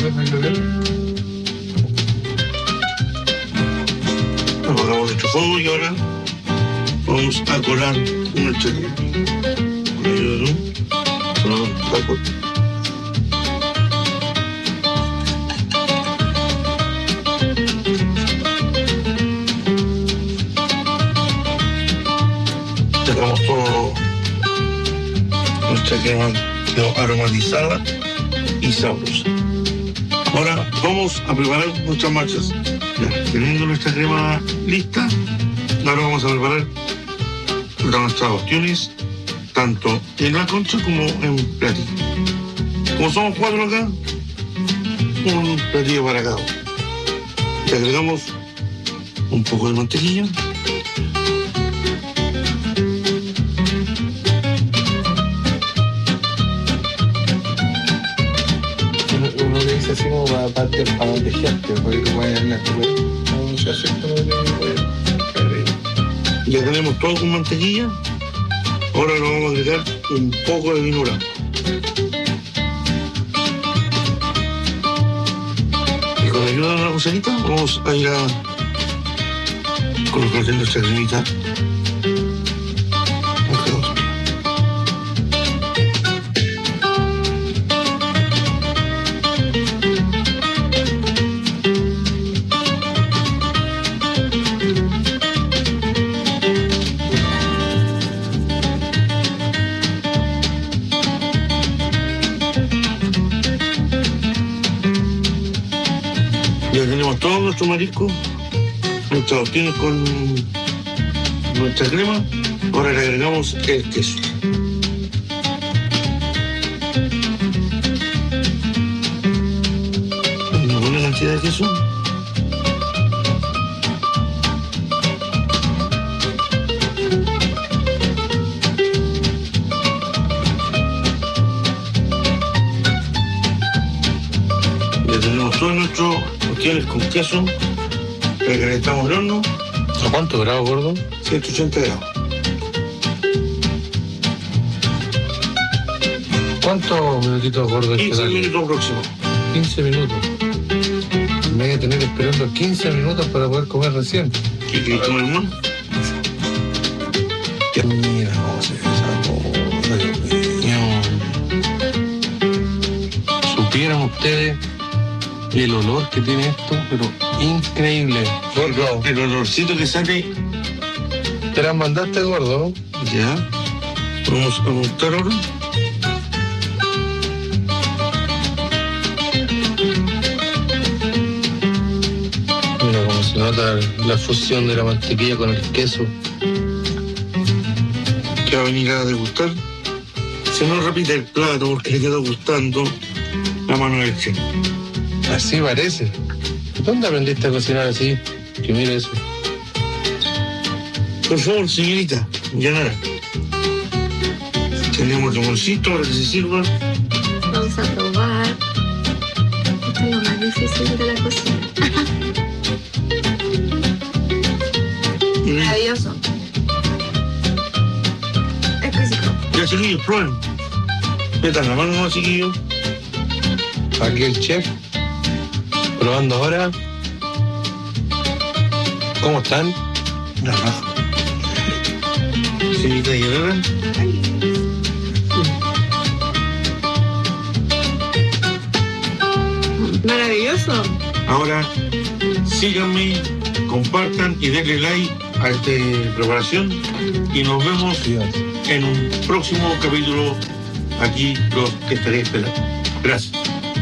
Apagamos nuestro fuego y ahora vamos a colar nuestra crema. Sacamos todo. Nuestra crema quedó aromatizada y sabrosa. Ahora vamos a preparar nuestras machas. Ya, teniendo nuestra crema lista, ahora vamos a preparar nuestras ostiones, tanto en la concha como en un platillo. Como somos cuatro acá, un platillo para cada uno. Le agregamos un poco de mantequilla. Uno le dice así como para, para, para mantejearte, porque como es la no se hace esto, ya tenemos todo con mantequilla. Ahora le vamos a agregar un poco de vino blanco. Y con la ayuda de una cucharita vamos a ir a colocar nuestra cremita. Ya tenemos todo nuestro marisco, nuestras opciones con nuestra crema. Ahora le agregamos el queso. Una buena cantidad de queso. Ya tenemos todo nuestro opciones con queso. Le calentamos el horno. ¿A cuántos grados, gordo? ciento ochenta grados. ¿Cuántos minutitos, gordo? quince minutos próximo. quince minutos. Me voy a tener esperando quince minutos para poder comer recién. ¿Qué quieres comer más? Mira cómo se ve esa cosa, Dios mío. Supieran ustedes el olor que tiene esto, pero increíble. Gordo. El olorcito que sale. Te las mandaste, gordo. Ya. Vamos a montar ahora. Mira cómo se nota la fusión de la mantequilla con el queso. Que va a venir a degustar. Se nos repite el plato porque le quedó gustando la mano del chef. Así parece. ¿Dónde aprendiste a cocinar así? Que mira eso. Por favor, señorita, Yanara. Tenemos el jamoncito para que se sirva. Vamos a probar. Esto es lo más difícil. difícil de la cocina. Maravilloso. Exquisito. Ya, chiquillos, prueben. Metan la mano, chiquillos. Aquí el chef. Probando ahora. ¿Cómo están? La raja. Señorita Guerrera. Maravilloso. Ahora, síganme, compartan y denle like a esta preparación y nos vemos en un próximo capítulo aquí los que estaré esperando. Gracias.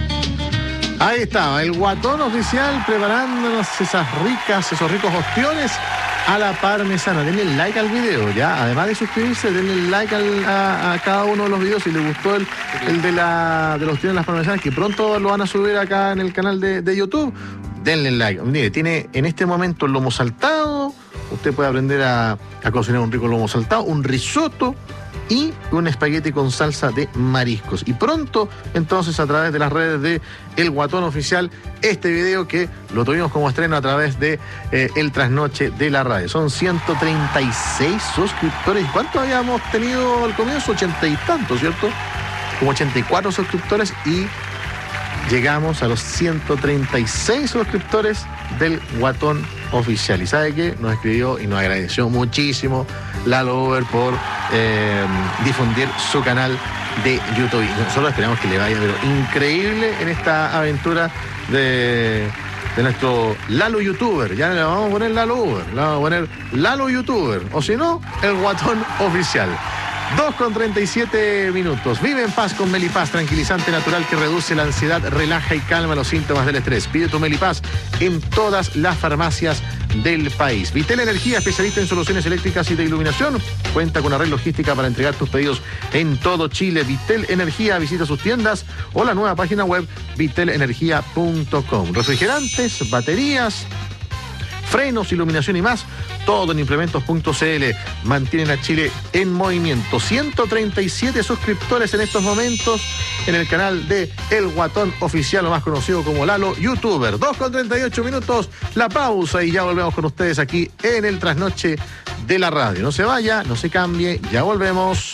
Ahí estaba, el Guatón Oficial preparándonos esas ricas, esos ricos ostiones a la parmesana. Denle like al video, ya. Además de suscribirse, denle like al, a, a cada uno de los videos. Si les gustó el, el de, la, de los ostiones de las parmesanas, que pronto lo van a subir acá en el canal de, de YouTube, denle like. Mire, tiene en este momento el lomo saltado. Usted puede aprender a, a cocinar un rico lomo saltado, un risotto y un espagueti con salsa de mariscos. Y pronto, entonces, a través de las redes de El Guatón Oficial, este video que lo tuvimos como estreno a través de eh, El Trasnoche de la Radio. Son ciento treinta y seis suscriptores. ¿Cuántos habíamos tenido al comienzo? ochenta y tantos, ¿cierto? Como ochenta y cuatro suscriptores y llegamos a los ciento treinta y seis suscriptores del Guatón Oficial. ¿Y sabe qué? Nos escribió y nos agradeció muchísimo Lalo Uber por eh, difundir su canal de YouTube. Y nosotros esperamos que le vaya pero increíble en esta aventura de, de nuestro Lalo YouTuber. Ya le vamos a poner Lalo Uber, le vamos a poner Lalo YouTuber, o si no, el Guatón Oficial. dos con treinta y siete minutos. Vive en paz con Melipaz, tranquilizante natural que reduce la ansiedad, relaja y calma los síntomas del estrés. Pide tu Melipaz en todas las farmacias del país. Vitel Energía, especialista en soluciones eléctricas y de iluminación, cuenta con una red logística para entregar tus pedidos en todo Chile. Vitel Energía, visita sus tiendas o la nueva página web vitel energía punto com. Refrigerantes, baterías, frenos, iluminación y más, todo en implementos punto c l. Mantienen a Chile en movimiento. ciento treinta y siete suscriptores en estos momentos en el canal de El Guatón Oficial, o más conocido como Lalo YouTuber. dos con treinta y ocho minutos, la pausa y ya volvemos con ustedes aquí en el Trasnoche de la Radio. No se vaya, no se cambie, ya volvemos.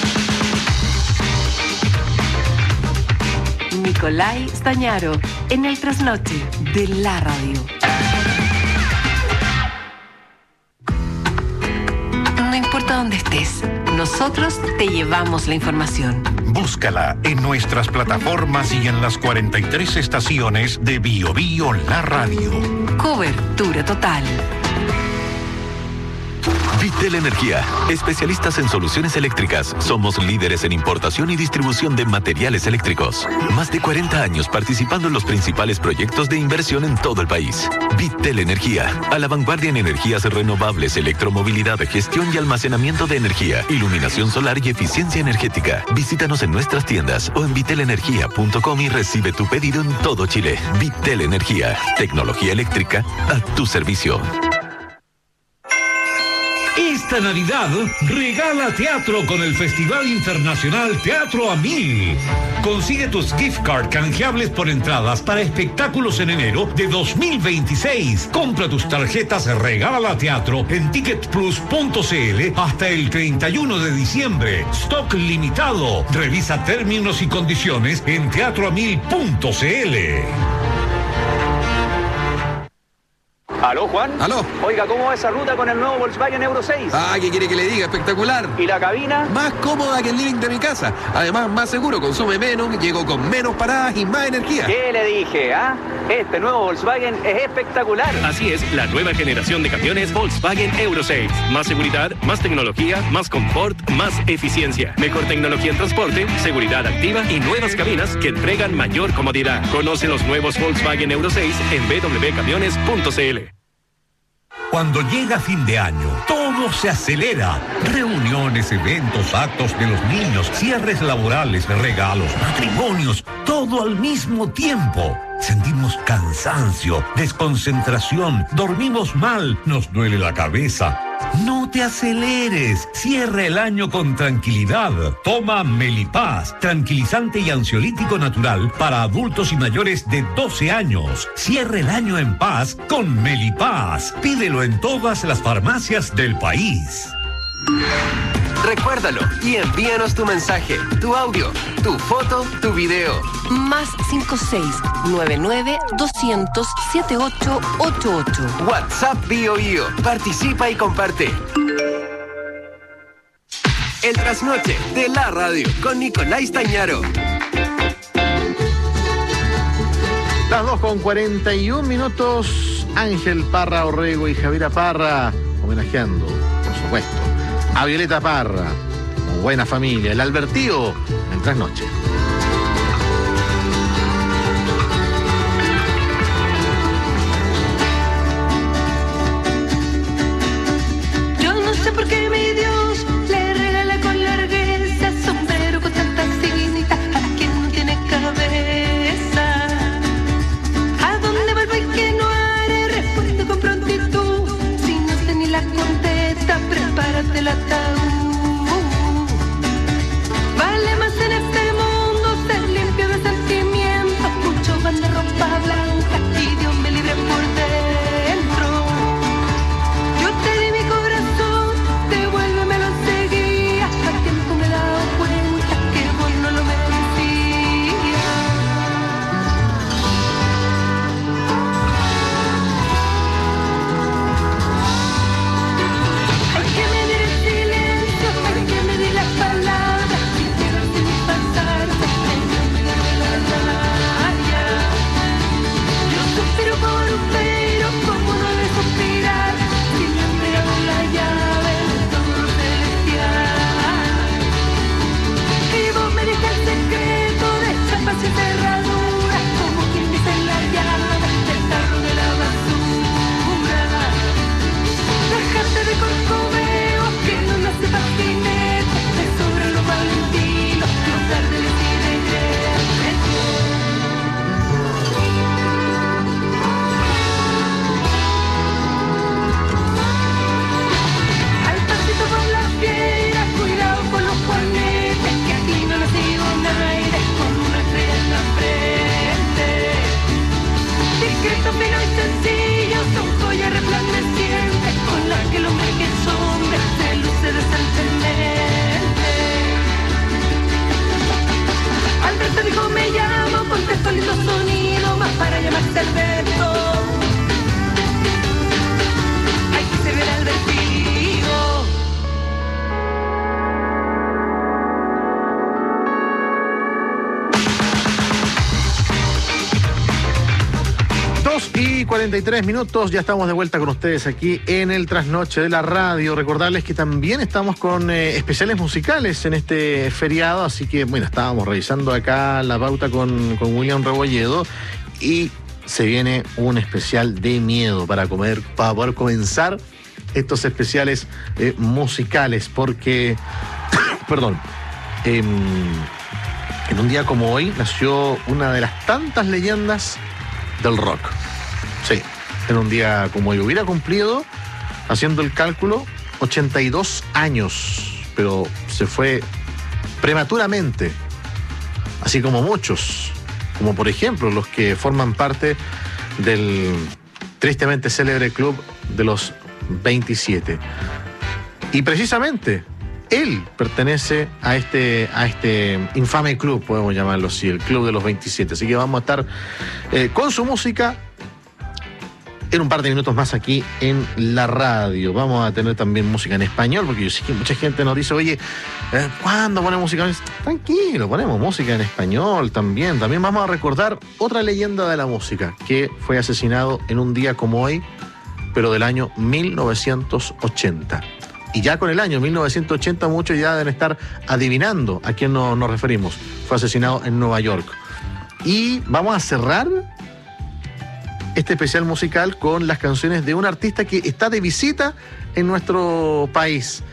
Nicolai Stañaro en el Trasnoche de la Radio. No importa dónde estés, nosotros te llevamos la información. Búscala en nuestras plataformas y en las cuarenta y tres estaciones de Bio Bio La Radio. Cobertura total. Vitel Energía, especialistas en soluciones eléctricas. Somos líderes en importación y distribución de materiales eléctricos. Más de cuarenta años participando en los principales proyectos de inversión en todo el país. Vitel Energía, a la vanguardia en energías renovables, electromovilidad, gestión y almacenamiento de energía, iluminación solar y eficiencia energética. Visítanos en nuestras tiendas o en vitel energía punto com y recibe tu pedido en todo Chile. Vitel Energía, tecnología eléctrica a tu servicio. Esta Navidad regala teatro con el Festival Internacional Teatro a Mil. Consigue tus gift card canjeables por entradas para espectáculos en enero de dos mil veintiséis. Compra tus tarjetas Regala Teatro en ticket plus punto c l hasta el treinta y uno de diciembre. Stock limitado. Revisa términos y condiciones en teatro a mil punto c l. ¿Aló, Juan? ¿Aló? Oiga, ¿cómo va esa ruta con el nuevo Volkswagen Euro seis? Ah, ¿qué quiere que le diga? Espectacular. ¿Y la cabina? Más cómoda que el living de mi casa. Además, más seguro, consume menos, llego con menos paradas y más energía. ¿Qué le dije, ah? Este nuevo Volkswagen es espectacular. Así es, la nueva generación de camiones Volkswagen Euro seis. Más seguridad, más tecnología, más confort, más eficiencia. Mejor tecnología en transporte, seguridad activa y nuevas cabinas que entregan mayor comodidad. Conoce los nuevos Volkswagen Euro seis en w w w punto camiones punto c l. Cuando llega fin de año, todo se acelera. Reuniones, eventos, actos de los niños, cierres laborales, regalos, matrimonios, todo al mismo tiempo. sentimos cansancio, desconcentración, dormimos mal, nos duele la cabeza. No te aceleres, cierra el año con tranquilidad. Toma Melipaz, tranquilizante y ansiolítico natural para adultos y mayores de doce años. Cierra el año en paz con Melipaz. Pídelo en todas las farmacias del país. Recuérdalo y envíanos tu mensaje, tu audio, tu foto, tu video. Más cinco seis nueve nueve doscientos setenta y ocho ochenta y ocho. WhatsApp Bio Bio. Participa y comparte. El trasnoche de la radio con Nicolás Tañaro. Las dos con cuarenta y un minutos. Ángel Parra Orrego y Javiera Parra homenajeando, por supuesto, a Violeta Parra, buena familia, el Albertío, en Trasnoche. Yo no sé por qué mi Dios le regala con largueza sombrero con tanta cinta a quien no tiene cabeza. ¿A dónde vuelvo y qué no haré? Respondo con prontitud. Si no sé ni la contesta, prepárate el ataúd. Vale más en este mundo ser limpio de sentimientos. Mucho van de ropa blanca y Dios me libre por dentro. Yo te di mi corazón, devuélvemelo enseguida. A tiempo me he dado cuenta que vos no lo merecías. Hay que medir el silencio, hay que medir las palabras. Quisiera sin pasarse, en medio de la raya. Yo suspiro por un pero, como no debe suspirar. Si me entregaron la llave de todo lo celestial. Y vos me diste el secreto de chapas y cerraduras, como quien dice la llave del tarro de la basura. Dejarte de corcoveo, que no nace patinete, te sobran los valentinos, los carteles y regresos. Al pasito por las piedras, cuidado con los juanetes, que aquí no nacido un aire con una estrella en la frente. Discreto, fino y sencillo, son joyas resplandecientes con las que el hombre que es hombre se luce decentemente. Alberto dijo me llamo, contestó lindo sonido, más para llamarse Alberto. Hay que se ver Albertino. dos y cuarenta y tres minutos, ya estamos de vuelta con ustedes aquí en el Trasnoche de la radio. Recordarles que también estamos con eh, especiales musicales en este feriado, así que bueno, estábamos revisando acá la pauta con, con William Rebolledo y se viene un especial de miedo para comer, para poder comenzar estos especiales eh, musicales, porque, perdón, eh, en un día como hoy nació una de las tantas leyendas del rock. Sí, en un día como hoy hubiera cumplido, haciendo el cálculo, ochenta y dos años, pero se fue prematuramente, así como muchos, como por ejemplo los que forman parte del tristemente célebre club de los veintisiete. Y precisamente él pertenece a este, a este infame club, podemos llamarlo así, el club de los veintisiete. Así que vamos a estar eh, con su música en un par de minutos más aquí en la radio. Vamos a tener también música en español, porque yo sé que mucha gente nos dice, oye, eh, ¿cuándo ponemos música? Tranquilo, ponemos música en español también. También vamos a recordar otra leyenda de la música que fue asesinado en un día como hoy, pero del año mil novecientos ochenta. Y ya con el año mil novecientos ochenta muchos ya deben estar adivinando a quién no, nos referimos. Fue asesinado en Nueva York. Y vamos a cerrar este especial musical con las canciones de un artista que está de visita en nuestro país.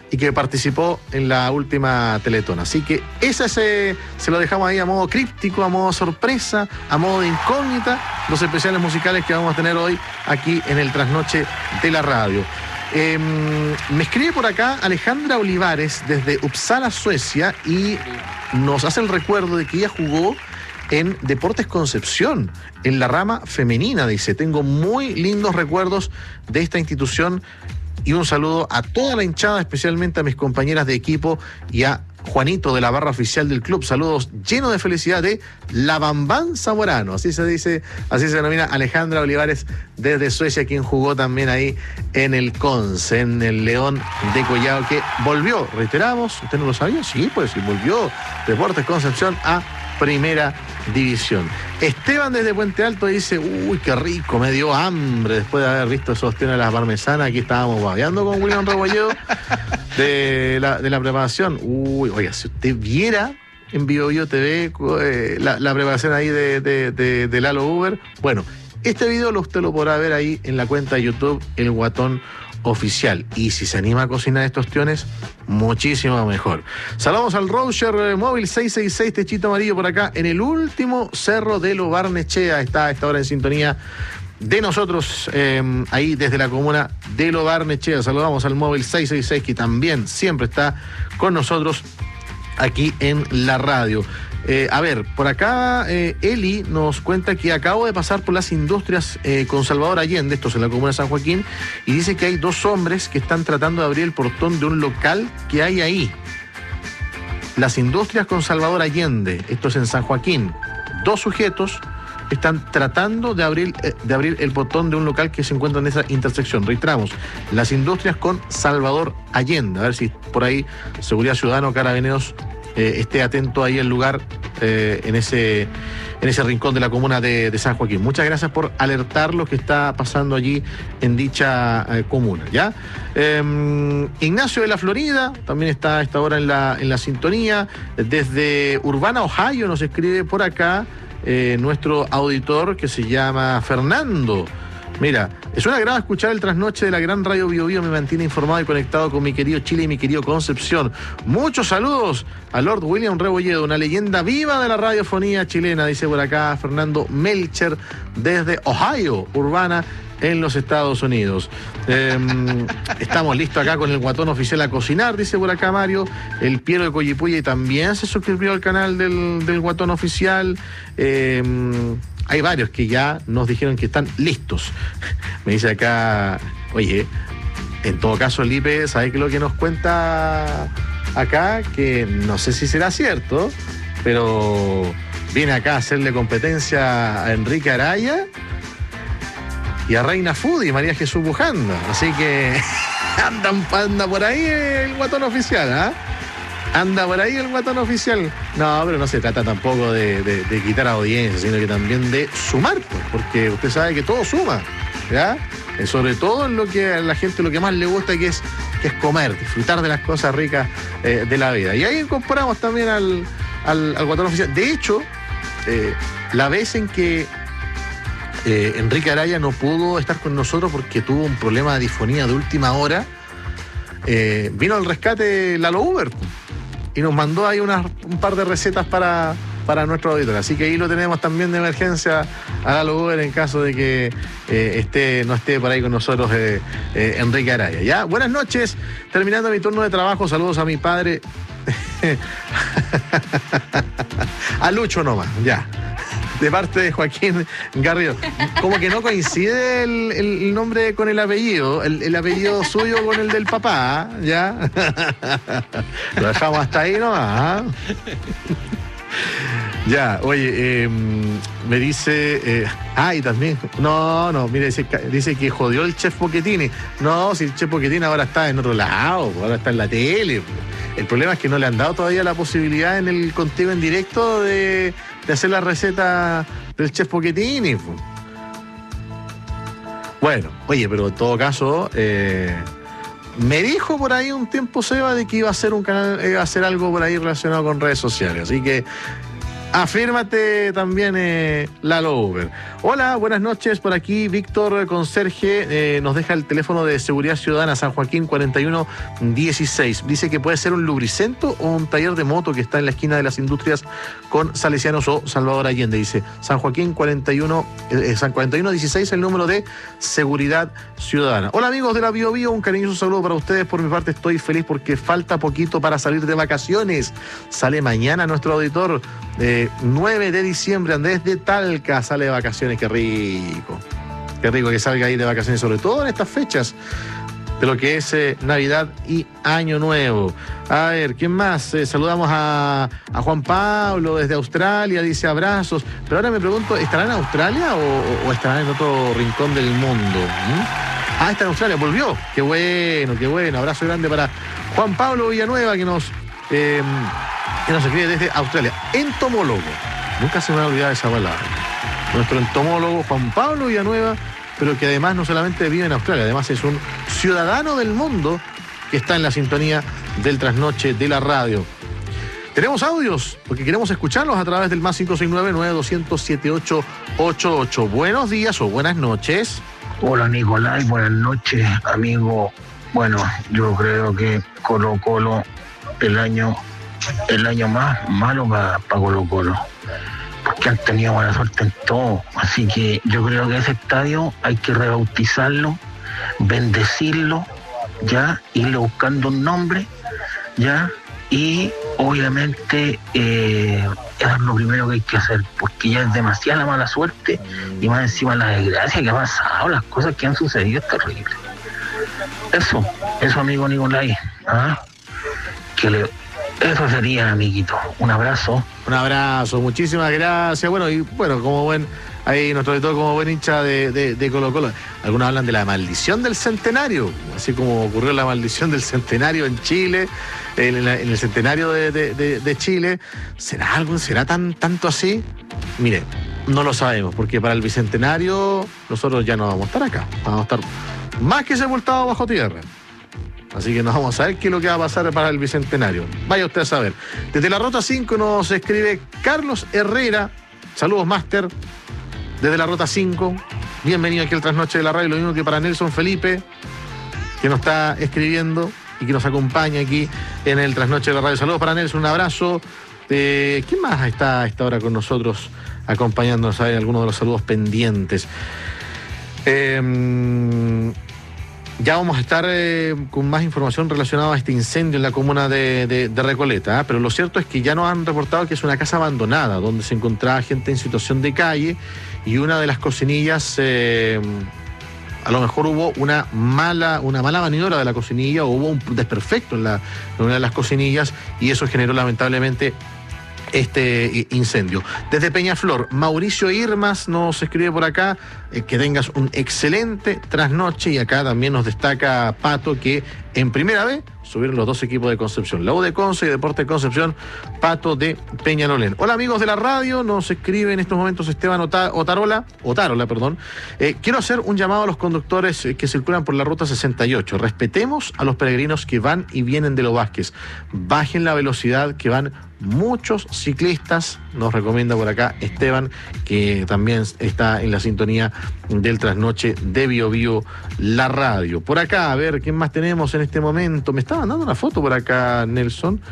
y que participó en la última Teletón. Así que ese se, se lo dejamos ahí a modo críptico, a modo sorpresa, a modo de incógnita, los especiales musicales que vamos a tener hoy aquí en el Trasnoche de la Radio. Eh, me escribe por acá Alejandra Olivares desde Uppsala, Suecia, y nos hace el recuerdo de que ella jugó en Deportes Concepción, en la rama femenina. Dice, tengo muy lindos recuerdos de esta institución y un saludo a toda la hinchada, especialmente a mis compañeras de equipo y a Juanito de la barra oficial del club. Saludos llenos de felicidad de La Bambán Zamorano. Así se dice, así se denomina Alejandra Olivares desde Suecia, quien jugó también ahí en el Conce, en el León de Collado, que volvió, reiteramos, ¿usted no lo sabía? Sí, pues sí, volvió Deportes Concepción a Primera División. Esteban desde Puente Alto dice, uy, qué rico, me dio hambre después de haber visto esos tiene las parmesanas. Aquí estábamos babeando con William Rebolledo de la, de la preparación. Uy, oiga, si usted viera en Bio Bio T V eh, la, la preparación ahí de, de, de, de Lalo Uber. Bueno, este video lo, usted lo podrá ver ahí en la cuenta de YouTube, El Guatón Oficial. Y si se anima a cocinar estos tiones, muchísimo mejor. Saludamos al Roger eh, Móvil seis seis seis Techito Amarillo por acá en el último cerro de Lo Barnechea. Está a esta hora en sintonía de nosotros, eh, ahí desde la comuna de Lo Barnechea. Saludamos al Móvil seis seis seis, que también siempre está con nosotros aquí en la radio. Eh, a ver, por acá eh, Eli nos cuenta que acabo de pasar por las industrias eh, con Salvador Allende, esto es en la comuna de San Joaquín, y dice que hay dos hombres que están tratando de abrir el portón de un local que hay ahí. Las industrias con Salvador Allende, esto es en San Joaquín. Dos sujetos están tratando de abrir, eh, de abrir el portón de un local que se encuentra en esa intersección. Reiteramos, las industrias con Salvador Allende. A ver si por ahí Seguridad Ciudadana, Carabineros, Eh, esté atento ahí el lugar eh, en ese en ese rincón de la comuna de, de San Joaquín. Muchas gracias por alertar lo que está pasando allí en dicha eh, comuna, ¿ya? Eh, Ignacio de la Florida también está a esta hora en la, en la sintonía. Desde Urbana, Ohio, nos escribe por acá eh, nuestro auditor que se llama Fernando. Mira, es un agrado escuchar el trasnoche de la gran radio Bio Bio, me mantiene informado y conectado con mi querido Chile y mi querido Concepción. Muchos saludos a Lord William Rebolledo, una leyenda viva de la radiofonía chilena, dice por acá Fernando Melcher desde Ohio, Urbana, en los Estados Unidos. Eh, estamos listos acá con el Guatón Oficial a cocinar, dice por acá Mario. El Piero de Coyipuya también se suscribió al canal del, del Guatón Oficial. Eh, Hay varios que ya nos dijeron que están listos. Me dice acá, oye, en todo caso, Lipe, ¿sabes qué es lo que nos cuenta acá? Que no sé si será cierto, pero viene acá a hacerle competencia a Enrique Araya y a Reina Foodie, María Jesús Bujanda. Así que andan, anda por ahí el Guatón Oficial, ¿ah? ¿eh? Anda por ahí el Guatón Oficial. No, pero no se trata tampoco de, de, de quitar audiencia, sino que también de sumar, pues, porque usted sabe que todo suma, ¿ya? Y sobre todo en lo que a la gente lo que más le gusta, que es, que es comer, disfrutar de las cosas ricas eh, de la vida. Y ahí incorporamos también al, al, al Guatón Oficial. De hecho, eh, la vez en que eh, Enrique Araya no pudo estar con nosotros porque tuvo un problema de disfonía de última hora, eh, vino al rescate Lalo Uber, pues, y nos mandó ahí unas, un par de recetas para, para nuestro auditor. Así que ahí lo tenemos también de emergencia a Lalo Uber en caso de que eh, esté, no esté por ahí con nosotros eh, eh, Enrique Araya. ¿Ya? Buenas noches, terminando mi turno de trabajo, saludos a mi padre. A Lucho nomás, ya. De parte de Joaquín Garrido. Como que no coincide el, el, el nombre con el apellido, el, el apellido suyo con el del papá, ¿ya? Lo dejamos hasta ahí nomás. Ya, oye, eh, me dice... Eh, ah, y también... No, no, mire, dice, dice que jodió el Chef Pochettini. No, si el Chef Pochettini ahora está en otro lado, ahora está en la tele. El problema es que no le han dado todavía la posibilidad en el Contigo en Directo de, de hacer la receta del Chef Pochettini. Bueno, oye, pero en todo caso... Eh, me dijo por ahí un tiempo Seba de que iba a hacer un canal, iba a hacer algo por ahí relacionado con redes sociales. Así que Afírmate también, eh, Lalo Uber. Hola, buenas noches. Por aquí, Víctor Conserje eh, nos deja el teléfono de Seguridad Ciudadana San Joaquín cuarenta y uno dieciséis. Dice que puede ser un lubricento o un taller de moto que está en la esquina de las Industrias con Salesianos o Salvador Allende. Dice San Joaquín cuarenta y uno, eh, San cuarenta y uno dieciséis, el número de Seguridad Ciudadana. Hola, amigos de la Bio Bio, un cariñoso saludo para ustedes. Por mi parte, estoy feliz porque falta poquito para salir de vacaciones. Sale mañana nuestro auditor. Eh, nueve de diciembre, Andrés de Talca sale de vacaciones. Qué rico, qué rico que salga ahí de vacaciones, sobre todo en estas fechas de lo que es eh, Navidad y Año Nuevo. A ver, ¿quién más? Eh, saludamos a, a Juan Pablo desde Australia, dice abrazos. Pero ahora me pregunto, ¿estará en Australia o, o estará en otro rincón del mundo? ¿Mm? Ah, está en Australia, volvió. Qué bueno, qué bueno. Abrazo grande para Juan Pablo Villanueva, que nos... Eh, que nos escribe desde Australia. Entomólogo. Nunca se me va a olvidar esa palabra. Nuestro entomólogo Juan Pablo Villanueva, pero que además no solamente vive en Australia, además es un ciudadano del mundo que está en la sintonía del trasnoche de la radio. Tenemos audios, porque queremos escucharlos a través del más cinco seis nueve, nueve dos cero cero, siete ocho ocho ocho. Buenos días o buenas noches. Hola, Nicolás, buenas noches, amigo. Bueno, yo creo que Colo Colo el año... el año más malo para pa Colo Colo, porque han tenido buena suerte en todo, así que yo creo que ese estadio hay que rebautizarlo, bendecirlo, ya, irle buscando un nombre, ya, y obviamente eh, eso es lo primero que hay que hacer, porque ya es demasiada la mala suerte y más encima la desgracia que ha pasado, las cosas que han sucedido es terrible. Eso, eso, amigo Nicolai, ¿ah? que le Eso sería, amiguito. Un abrazo. Un abrazo, muchísimas gracias. Bueno, y bueno, como buen, ahí nuestro editor, como buen hincha de, de, de Colo Colo. Algunos hablan de la maldición del centenario, así como ocurrió la maldición del centenario en Chile, en, la, en el centenario de, de, de, de Chile. ¿Será algo, será tan tanto así? Mire, no lo sabemos, porque para el bicentenario nosotros ya no vamos a estar acá. Vamos a estar más que sepultados bajo tierra. Así que nos vamos a ver qué es lo que va a pasar para el bicentenario. Vaya usted a saber. Desde la Ruta cinco nos escribe Carlos Herrera. Saludos, máster. Desde la Ruta cinco. Bienvenido aquí al Trasnoche de la Radio. Lo mismo que para Nelson Felipe, que nos está escribiendo y que nos acompaña aquí en el Trasnoche de la Radio. Saludos para Nelson, un abrazo. Eh, ¿Quién más está a esta hora con nosotros acompañándonos? Hay algunos de los saludos pendientes. Eh... Ya vamos a estar eh, con más información relacionada a este incendio en la comuna de, de, de Recoleta, ¿eh? Pero lo cierto es que ya nos han reportado que es una casa abandonada donde se encontraba gente en situación de calle y una de las cocinillas, eh, a lo mejor hubo una mala, una mala maniobra de la cocinilla o hubo un desperfecto en, la, en una de las cocinillas y eso generó lamentablemente este incendio. Desde Peñaflor, Mauricio Irmas nos escribe por acá, eh, que tengas un excelente trasnoche, y acá también nos destaca Pato que en primera vez subieron los dos equipos de Concepción, la U de Conce y Deporte de Concepción, Pato de Peñalolén. Hola, amigos de la radio, nos escribe en estos momentos Esteban Ota- Otarola, Otarola, perdón. Eh, quiero hacer un llamado a los conductores eh, que circulan por la ruta sesenta y ocho. Respetemos a los peregrinos que van y vienen de Los Vázquez. Bajen la velocidad, que van muchos ciclistas, nos recomienda por acá Esteban, que también está en la sintonía del trasnoche de Bio Bio, la radio. Por acá, a ver, ¿quién más tenemos en este momento? Me está mandando una foto por acá, Nelson.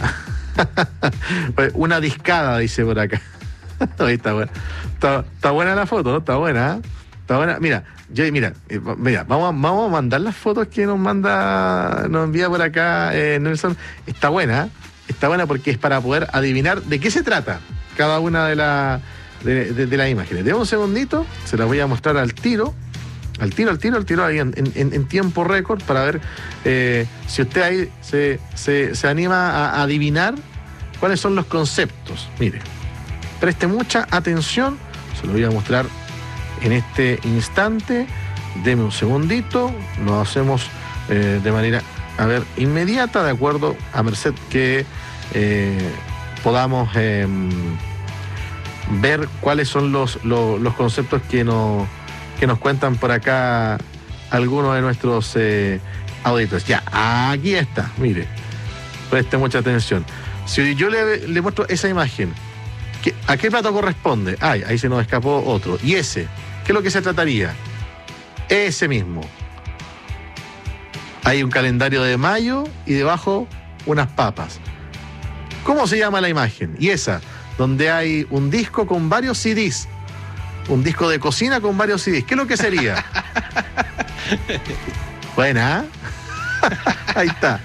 Una discada, dice por acá. Ahí está buena. Está, está buena la foto, ¿no? Está buena, ¿eh? Está buena. Mira, yo, mira, eh, mira, vamos, a, vamos a mandar las fotos que nos manda, nos envía por acá eh, Nelson. Está buena, ¿eh? Está buena porque es para poder adivinar de qué se trata cada una de, la, de, de, de las imágenes. De un segundito, se las voy a mostrar al tiro, al tiro, al tiro, al tiro, ahí en, en, en tiempo récord, para ver eh, si usted ahí se, se, se anima a adivinar cuáles son los conceptos. Mire, preste mucha atención, se lo voy a mostrar en este instante. Deme un segundito, lo hacemos eh, de manera, a ver, inmediata, de acuerdo a merced que eh, podamos eh, ver cuáles son los, los, los conceptos que nos, que nos cuentan por acá algunos de nuestros eh, auditores. Ya, aquí está, mire, preste mucha atención. Si yo le, le muestro esa imagen, ¿Qué- ¿A qué plato corresponde? Ay, ahí se nos escapó otro. ¿Y ese? ¿Qué es lo que se trataría? Ese mismo. Hay un calendario de mayo y debajo unas papas. ¿Cómo se llama la imagen? Y esa, donde hay un disco con varios C Ds. Un disco de cocina con varios C Ds. ¿Qué es lo que sería? Buena, ¿eh? Ahí está.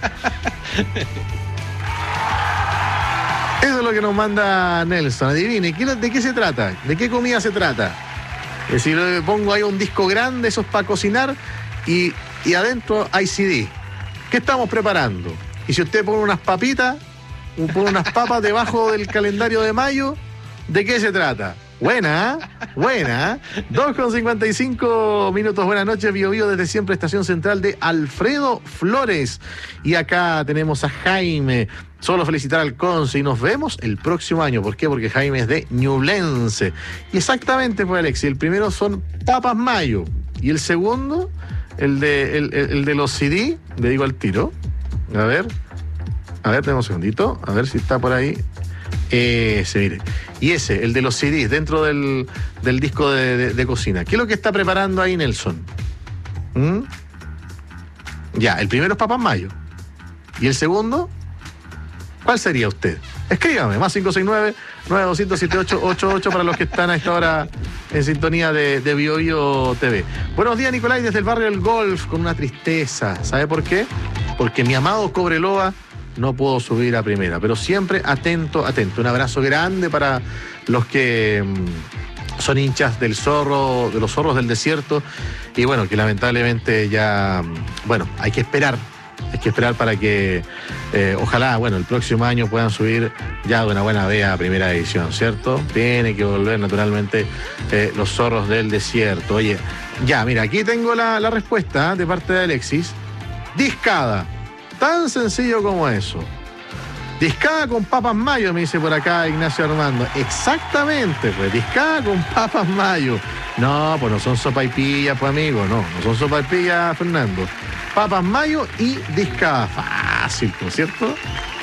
Eso es lo que nos manda Nelson. Adivine, ¿qué- ¿de qué se trata? ¿De qué comida se trata? Es decir, le pongo ahí un disco grande, esos para cocinar, y, y adentro hay C D. ¿Qué estamos preparando? Y si usted pone unas papitas, pone unas papas debajo del calendario de mayo, ¿de qué se trata? Buena, ¿eh? Buena. ¿eh? dos con cincuenta y cinco minutos. Buenas noches, Bio Bio, desde siempre, estación central de Alfredo Flores. Y acá tenemos a Jaime. Solo felicitar al Conce y nos vemos el próximo año. ¿Por qué? Porque Jaime es de Ñublense. Y exactamente, pues, Alexi, el primero son papas mayo. Y el segundo, el de, el, el- el de los C D, le digo al tiro. A ver. A ver, tenemos un segundito. A ver si está por ahí. Ese, mire. Y ese, el de los C Ds, dentro del, del disco de, de- de cocina. ¿Qué es lo que está preparando ahí Nelson? ¿Mm? Ya, el primero es papas mayo. ¿Y el segundo? ¿Cuál sería usted? Escríbame, más cinco seis nueve, nueve dos cero cero, siete ocho ocho ocho para los que están a esta hora en sintonía de, de Bio Bio T V. Buenos días, Nicolai, desde el barrio del Golf, con una tristeza. ¿Sabe por qué? Porque mi amado Cobreloa no puedo subir a primera, pero siempre atento, atento. Un abrazo grande para los que mm, son hinchas del zorro, de los zorros del desierto, y bueno, que lamentablemente ya, mm, bueno, hay que esperar. Hay que esperar para que, eh, ojalá, bueno, el próximo año puedan subir ya de una buena vez a primera edición, ¿cierto? Tiene que volver naturalmente eh, los zorros del desierto. Oye, ya, mira, aquí tengo la, la respuesta, ¿eh? De parte de Alexis. Discada, tan sencillo como eso. Discada con papas mayo, me dice por acá Ignacio Armando. Exactamente, pues, discada con papas mayo. No, pues no son sopaipillas, pues, amigo, no, no son sopaipillas, Fernando. Papas mayo y discada. Fácil, ¿no es cierto?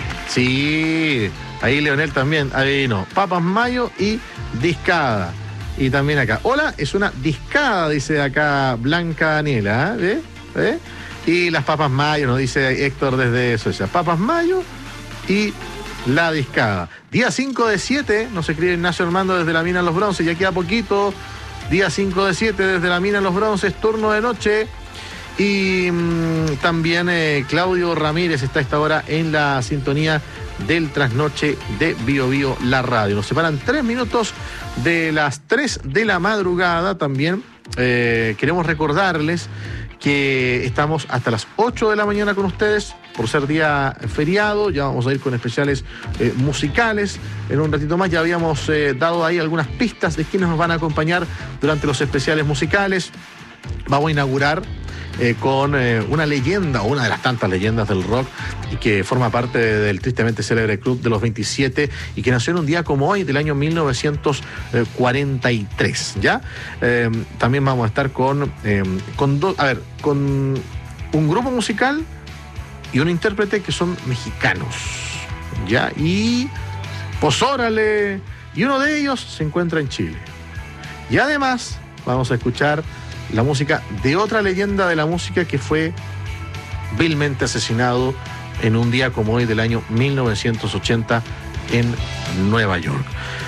Sí, ahí Leonel también, ahí no. Papas mayo y discada. Y también acá. Hola, es una discada, dice acá Blanca Daniela, ¿eh? ¿Eh? Y las papas mayo, nos dice Héctor desde Suecia. Papas mayo y la discada. Día cinco de siete, nos escribe Ignacio Armando desde la mina en los bronces, ya queda poquito. Día cinco de siete desde la mina en los bronces, turno de noche. Y mmm, también eh, Claudio Ramírez está a esta hora en la sintonía del trasnoche de Bio Bio, la radio. Nos separan tres minutos de las tres de la madrugada. También eh, queremos recordarles que estamos hasta las ocho de la mañana con ustedes por ser día feriado. Ya vamos a ir con especiales eh, musicales en un ratito más. Ya habíamos eh, dado ahí algunas pistas de quienes nos van a acompañar durante los especiales musicales. Vamos a inaugurar eh, con eh, una leyenda, o una de las tantas leyendas del rock, y que forma parte de, del tristemente célebre Club de los veintisiete, y que nació en un día como hoy, del año mil novecientos cuarenta y tres, ¿ya? Eh, también vamos a estar con, eh, con dos, a ver, con un grupo musical y un intérprete que son mexicanos, ¿ya? Y pues órale, y uno de ellos se encuentra en Chile. Y además vamos a escuchar la música de otra leyenda de la música que fue vilmente asesinado en un día como hoy del año mil novecientos ochenta en Nueva York.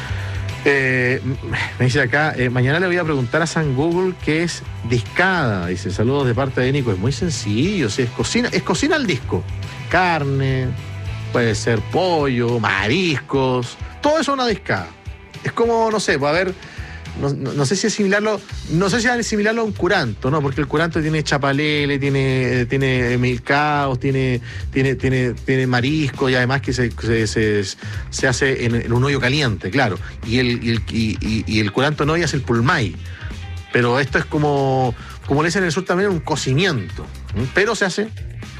Eh, me dice acá, eh, mañana le voy a preguntar a San Google qué es discada. Dice, saludos de parte de Nico. Es muy sencillo, si es cocina, es cocina al disco. Carne, puede ser pollo, mariscos, todo eso es una discada. Es como, no sé, va a haber, no, no, no sé si asimilarlo, no sé si asimilarlo a un curanto, ¿no? Porque el curanto tiene chapalele, tiene, tiene milcaos, tiene, tiene, tiene, tiene marisco, y además que se, se, se, se hace en, en un hoyo caliente, claro. Y el, y el, y, y, y el curanto no, y hace el pulmay. Pero esto es como, como le dicen en el sur también, un cocimiento. Pero se hace